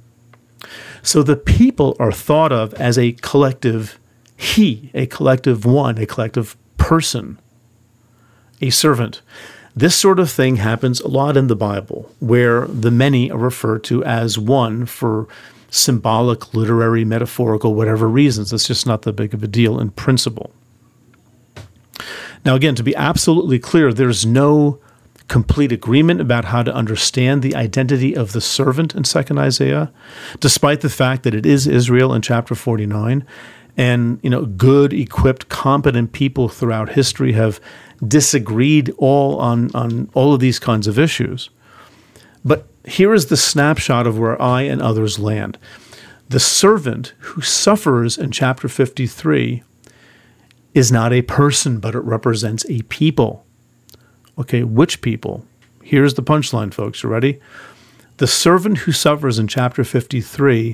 So the people are thought of as a collective he, a collective one, a collective person, a servant. This sort of thing happens a lot in the Bible, where the many are referred to as one for symbolic, literary, metaphorical, whatever reasons. It's just not that big of a deal in principle. Now, again, to be absolutely clear, there's no complete agreement about how to understand the identity of the servant in Second Isaiah, despite the fact that it is Israel in chapter forty-nine. And, you know, good, equipped, competent people throughout history have disagreed all on, on all of these kinds of issues. But here is the snapshot of where I and others land. The servant who suffers in chapter fifty-three is not a person, but it represents a people. Okay, which people? Here's the punchline, folks. You ready? The servant who suffers in chapter fifty-three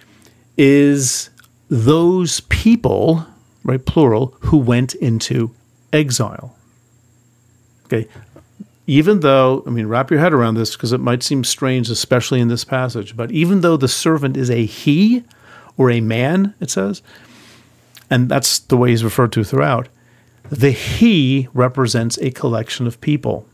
is those people, right, plural, who went into exile. Okay, even though, I mean, wrap your head around this because it might seem strange, especially in this passage, but even though the servant is a he or a man, it says, and that's the way he's referred to throughout, the he represents a collection of people.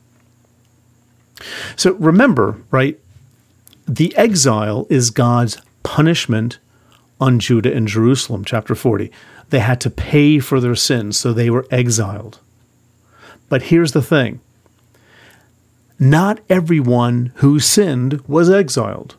So remember, right, the exile is God's punishment on Judah and Jerusalem, chapter forty. They had to pay for their sins, so they were exiled. But here's the thing. Not everyone who sinned was exiled.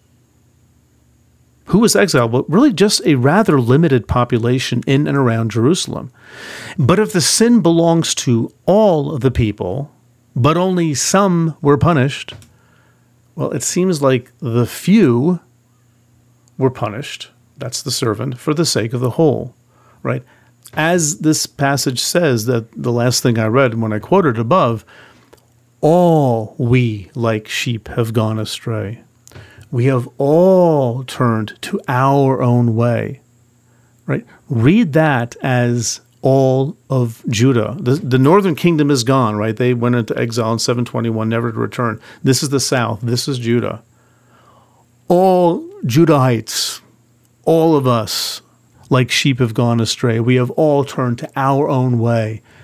Who was exiled? Well, really just a rather limited population in and around Jerusalem. But if the sin belongs to all of the people, but only some were punished, well, it seems like the few were punished. That's the servant for the sake of the whole, right? As this passage says, that the last thing I read when I quoted above, all we like sheep have gone astray. We have all turned to our own way, right? Read that as all of Judah. The, the northern kingdom is gone, right? They went into exile in seven twenty-one, never to return. This is the south. This is Judah. All Judahites, all of us, like sheep have gone astray. We have all turned to our own way.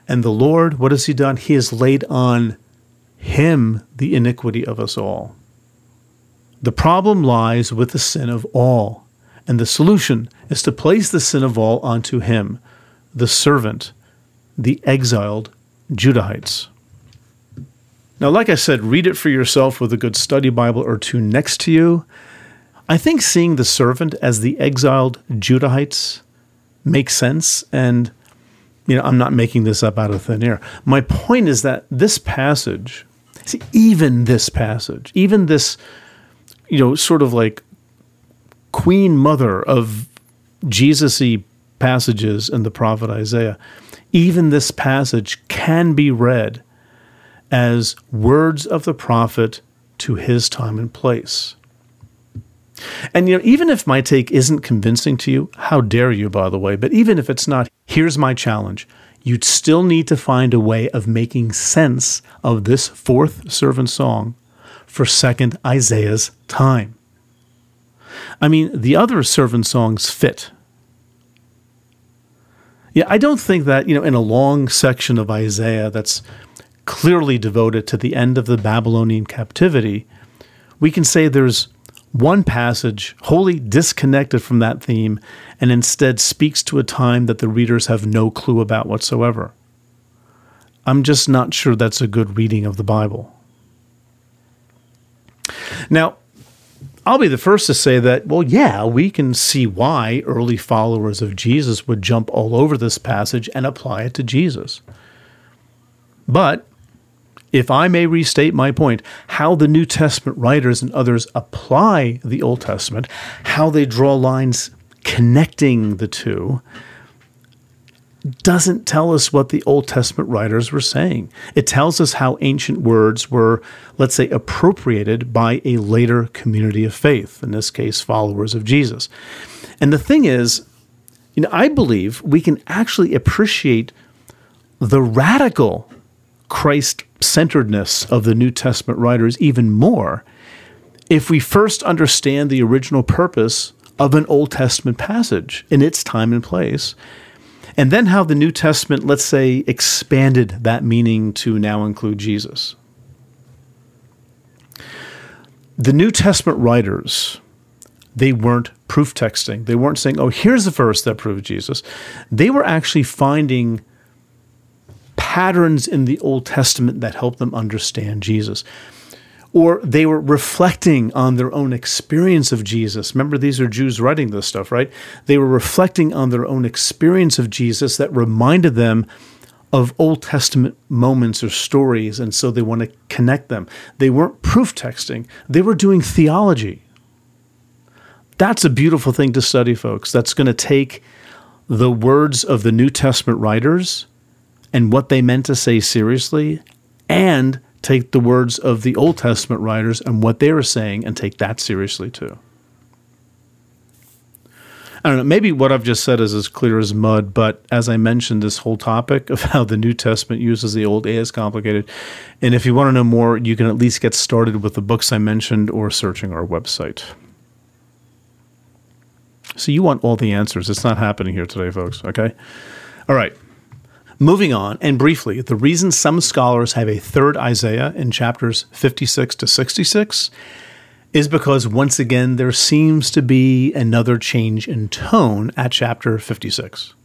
And the Lord, what has he done? He has laid on him the iniquity of us all. The problem lies with the sin of all, and the solution is to place the sin of all onto him, the servant, the exiled Judahites. Now, like I said, read it for yourself with a good study Bible or two next to you. I think seeing the servant as the exiled Judahites makes sense, and you know, I'm not making this up out of thin air. My point is that this passage, see, even this passage, even this, you know, sort of like queen mother of Jesus-y passages in the prophet Isaiah, even this passage can be read as words of the prophet to his time and place. And, you know, even if my take isn't convincing to you, how dare you, by the way, but even if it's not, here's my challenge. You'd still need to find a way of making sense of this fourth servant song for second Isaiah's time. I mean, the other servant songs fit. Yeah, I don't think that, you know, in a long section of Isaiah that's clearly devoted to the end of the Babylonian captivity, we can say there's one passage wholly disconnected from that theme and instead speaks to a time that the readers have no clue about whatsoever. I'm just not sure that's a good reading of the Bible. Now, I'll be the first to say that, well, yeah, we can see why early followers of Jesus would jump all over this passage and apply it to Jesus. But if I may restate my point, how the New Testament writers and others apply the Old Testament, how they draw lines connecting the two, doesn't tell us what the Old Testament writers were saying. It tells us how ancient words were, let's say, appropriated by a later community of faith, in this case, followers of Jesus. And the thing is, you know, I believe we can actually appreciate the radical Christ-centeredness of the New Testament writers even more if we first understand the original purpose of an Old Testament passage in its time and place, and then how the New Testament, let's say, expanded that meaning to now include Jesus. The New Testament writers, they weren't proof texting. They weren't saying, oh, here's a verse that proves Jesus. They were actually finding patterns in the Old Testament that help them understand Jesus. Or they were reflecting on their own experience of Jesus. Remember, these are Jews writing this stuff, right? They were reflecting on their own experience of Jesus that reminded them of Old Testament moments or stories, and so they want to connect them. They weren't proof texting. They were doing theology. That's a beautiful thing to study, folks. That's going to take the words of the New Testament writers and what they meant to say seriously, and take the words of the Old Testament writers and what they were saying and take that seriously too. I don't know, maybe what I've just said is as clear as mud, but as I mentioned, this whole topic of how the New Testament uses the Old is complicated. And if you want to know more, you can at least get started with the books I mentioned or searching our website. So you want all the answers. It's not happening here today, folks, okay? All right. Moving on, and briefly, the reason some scholars have a third Isaiah in chapters fifty-six to sixty-six is because, once again, there seems to be another change in tone at chapter fifty-six.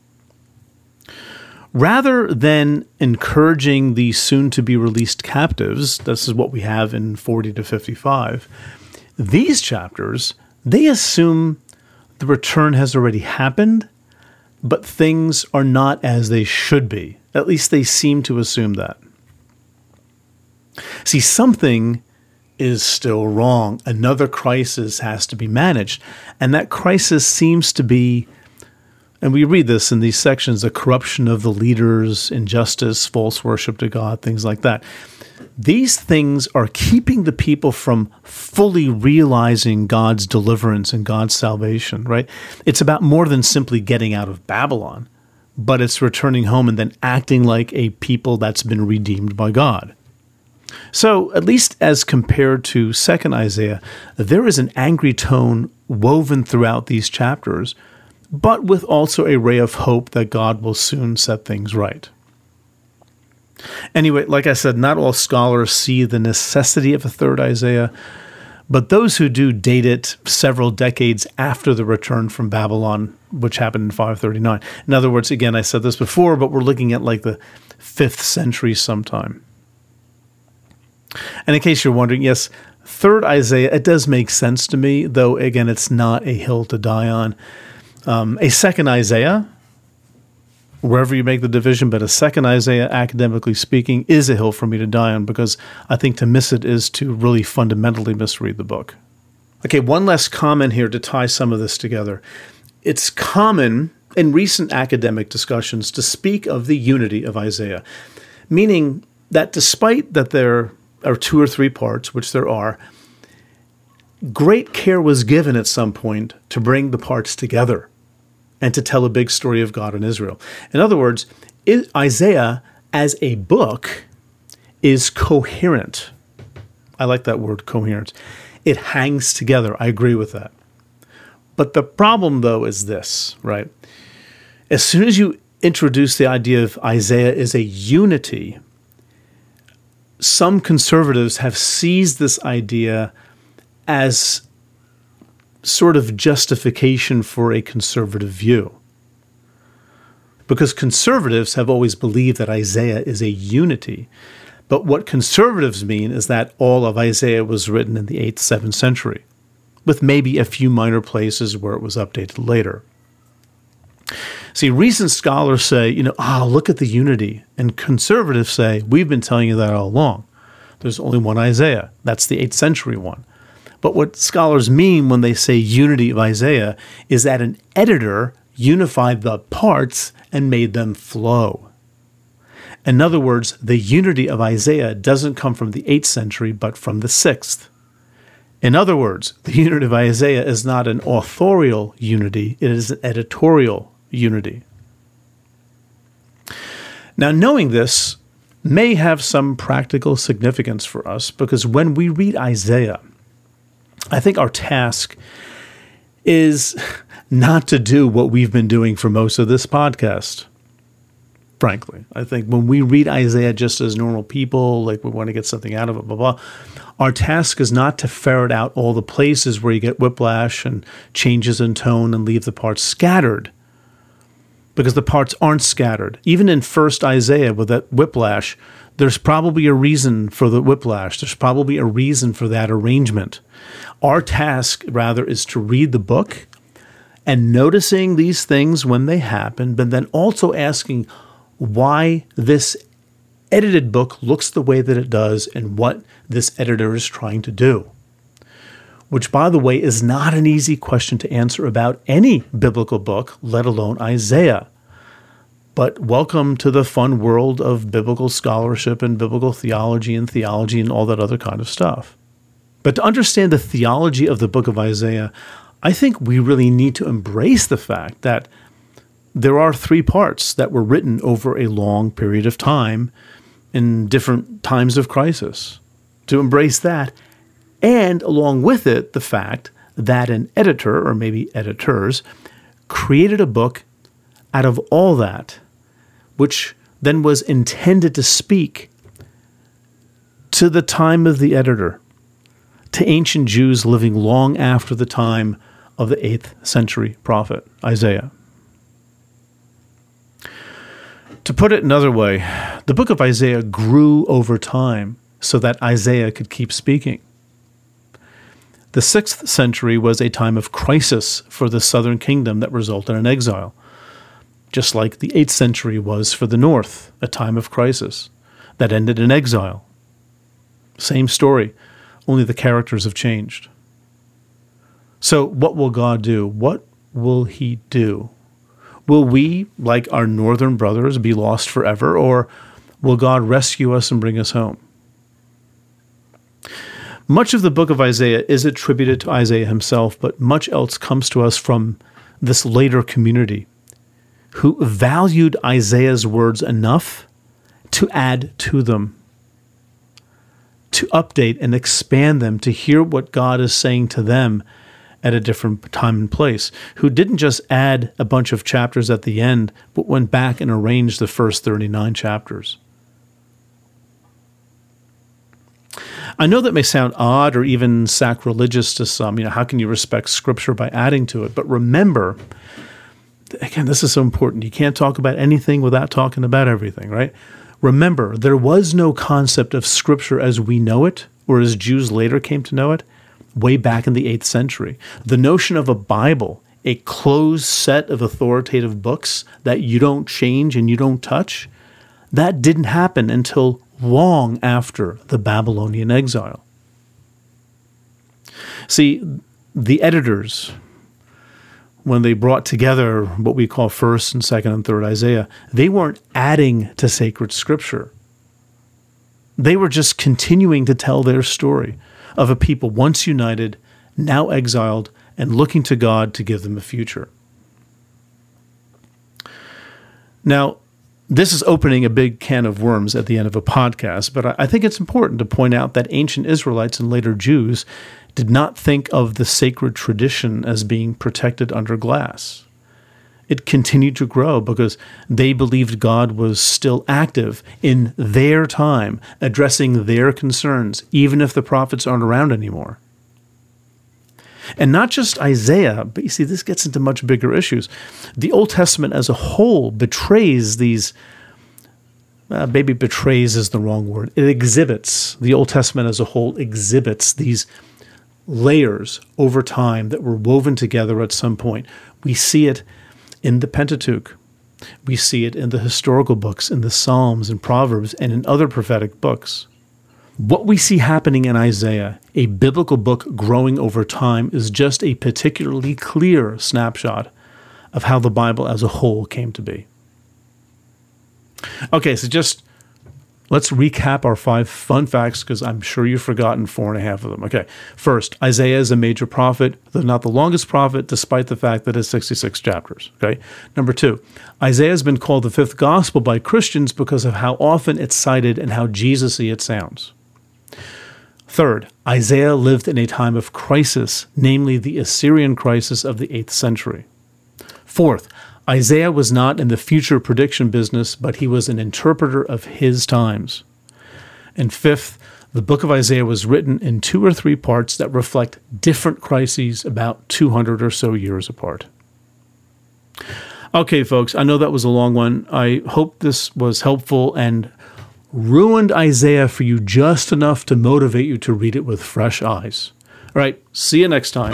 Rather than encouraging the soon-to-be-released captives, this is what we have in forty to fifty-five, these chapters, they assume the return has already happened, but things are not as they should be. At least they seem to assume that. See, something is still wrong. Another crisis has to be managed. And that crisis seems to be, and we read this in these sections, the corruption of the leaders, injustice, false worship to God, things like that. These things are keeping the people from fully realizing God's deliverance and God's salvation, right? It's about more than simply getting out of Babylon, but it's returning home and then acting like a people that's been redeemed by God. So, at least as compared to Second Isaiah, there is an angry tone woven throughout these chapters, but with also a ray of hope that God will soon set things right. Anyway, like I said, not all scholars see the necessity of a third Isaiah, but those who do date it several decades after the return from Babylon, which happened in five thirty-nine. In other words, again, I said this before, but we're looking at like the fifth century sometime. And in case you're wondering, yes, third Isaiah, it does make sense to me, though, again, it's not a hill to die on. Um, a second Isaiah, wherever you make the division, but a second Isaiah, academically speaking, is a hill for me to die on, because I think to miss it is to really fundamentally misread the book. Okay, one last comment here to tie some of this together. It's common in recent academic discussions to speak of the unity of Isaiah, meaning that despite that there are two or three parts, which there are, great care was given at some point to bring the parts together and to tell a big story of God and Israel. In other words, Isaiah as a book is coherent. I like that word, coherent. It hangs together. I agree with that. But the problem, though, is this, right? As soon as you introduce the idea of Isaiah as a unity, some conservatives have seized this idea as sort of justification for a conservative view. Because conservatives have always believed that Isaiah is a unity. But what conservatives mean is that all of Isaiah was written in the eighth, seventh century, with maybe a few minor places where it was updated later. See, recent scholars say, you know, ah, oh, look at the unity. And conservatives say, we've been telling you that all along. There's only one Isaiah. That's the eighth century one. But what scholars mean when they say unity of Isaiah is that an editor unified the parts and made them flow. In other words, the unity of Isaiah doesn't come from the eighth century, but from the sixth. In other words, the unity of Isaiah is not an authorial unity, it is an editorial unity. Now, knowing this may have some practical significance for us, because when we read Isaiah, I think our task is not to do what we've been doing for most of this podcast. Frankly, I think when we read Isaiah just as normal people, like we want to get something out of it, blah, blah, our task is not to ferret out all the places where you get whiplash and changes in tone and leave the parts scattered, because the parts aren't scattered. Even in first Isaiah with that whiplash, there's probably a reason for the whiplash. There's probably a reason for that arrangement. Our task, rather, is to read the book and noticing these things when they happen, but then also asking why this edited book looks the way that it does and what this editor is trying to do. Which, by the way, is not an easy question to answer about any biblical book, let alone Isaiah. But welcome to the fun world of biblical scholarship and biblical theology and theology and all that other kind of stuff. But to understand the theology of the book of Isaiah, I think we really need to embrace the fact that there are three parts that were written over a long period of time in different times of crisis. To embrace that, and along with it, the fact that an editor, or maybe editors, created a book out of all that, which then was intended to speak to the time of the editor, to ancient Jews living long after the time of the eighth century prophet, Isaiah. To put it another way, the book of Isaiah grew over time so that Isaiah could keep speaking. The sixth century was a time of crisis for the southern kingdom that resulted in exile, just like the eighth century was for the north, a time of crisis that ended in exile. Same story, only the characters have changed. So what will God do? What will he do? Will we, like our northern brothers, be lost forever, or will God rescue us and bring us home? Much of the book of Isaiah is attributed to Isaiah himself, but much else comes to us from this later community who valued Isaiah's words enough to add to them, to update and expand them, to hear what God is saying to them at a different time and place, who didn't just add a bunch of chapters at the end, but went back and arranged the first thirty-nine chapters. I know that may sound odd or even sacrilegious to some. You know, how can you respect Scripture by adding to it? But remember, again, this is so important. You can't talk about anything without talking about everything, right? Remember, there was no concept of Scripture as we know it, or as Jews later came to know it, way back in the eighth century. The notion of a Bible, a closed set of authoritative books that you don't change and you don't touch, that didn't happen until long after the Babylonian exile. See, the editors, when they brought together what we call first and second and third Isaiah, they weren't adding to sacred Scripture. They were just continuing to tell their story of a people once united, now exiled, and looking to God to give them a future. Now, this is opening a big can of worms at the end of a podcast, but I think it's important to point out that ancient Israelites and later Jews did not think of the sacred tradition as being protected under glass. It continued to grow because they believed God was still active in their time, addressing their concerns, even if the prophets aren't around anymore. And not just Isaiah, but you see, this gets into much bigger issues. The Old Testament as a whole betrays these, uh, maybe betrays is the wrong word. It exhibits, the Old Testament as a whole exhibits these layers over time that were woven together at some point. We see it in the Pentateuch. We see it in the historical books, in the Psalms and Proverbs, and in other prophetic books. What we see happening in Isaiah, a biblical book growing over time, is just a particularly clear snapshot of how the Bible as a whole came to be. Okay, so just let's recap our five fun facts, because I'm sure you've forgotten four and a half of them. Okay, first, Isaiah is a major prophet, though not the longest prophet, despite the fact that it's sixty-six chapters. Okay, number two, Isaiah has been called the fifth gospel by Christians because of how often it's cited and how Jesus-y it sounds. Third, Isaiah lived in a time of crisis, namely the Assyrian crisis of the eighth century. Fourth, Isaiah was not in the future prediction business, but he was an interpreter of his times. And fifth, the book of Isaiah was written in two or three parts that reflect different crises about two hundred or so years apart. Okay, folks, I know that was a long one. I hope this was helpful and ruined Isaiah for you just enough to motivate you to read it with fresh eyes. All right, see you next time.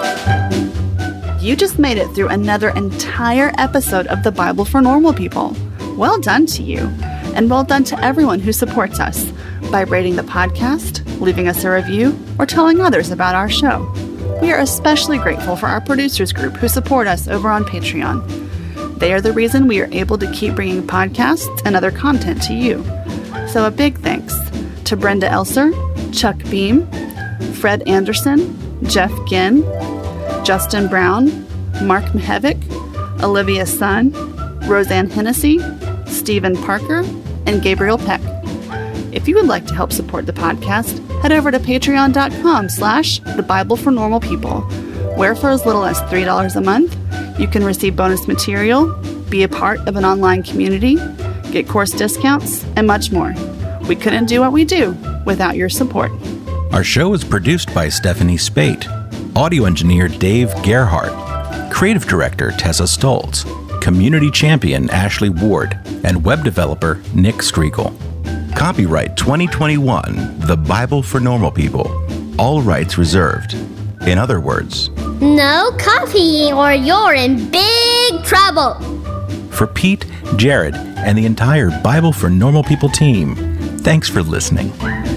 You just made it through another entire episode of the Bible for Normal People. Well done to you. And well done to everyone who supports us by rating the podcast, leaving us a review, or telling others about our show. We are especially grateful for our producers group who support us over on Patreon. They are the reason we are able to keep bringing podcasts and other content to you. So a big thanks to Brenda Elser, Chuck Beam, Fred Anderson, Jeff Ginn, Justin Brown, Mark Mihevik, Olivia Sun, Roseanne Hennessy, Stephen Parker, and Gabriel Peck. If you would like to help support the podcast, head over to patreon.com slash the Bible for Normal People, where for as little as three dollars a month, you can receive bonus material, be a part of an online community, get course discounts, and much more. We couldn't do what we do without your support. Our show is produced by Stephanie Spate, audio engineer Dave Gerhardt, creative director Tessa Stoltz, community champion Ashley Ward, and web developer Nick Striegel. Copyright twenty twenty-one, The Bible for Normal People. All rights reserved. In other words, no copying or you're in big trouble. For Pete, Jared, and the entire Bible for Normal People team, thanks for listening.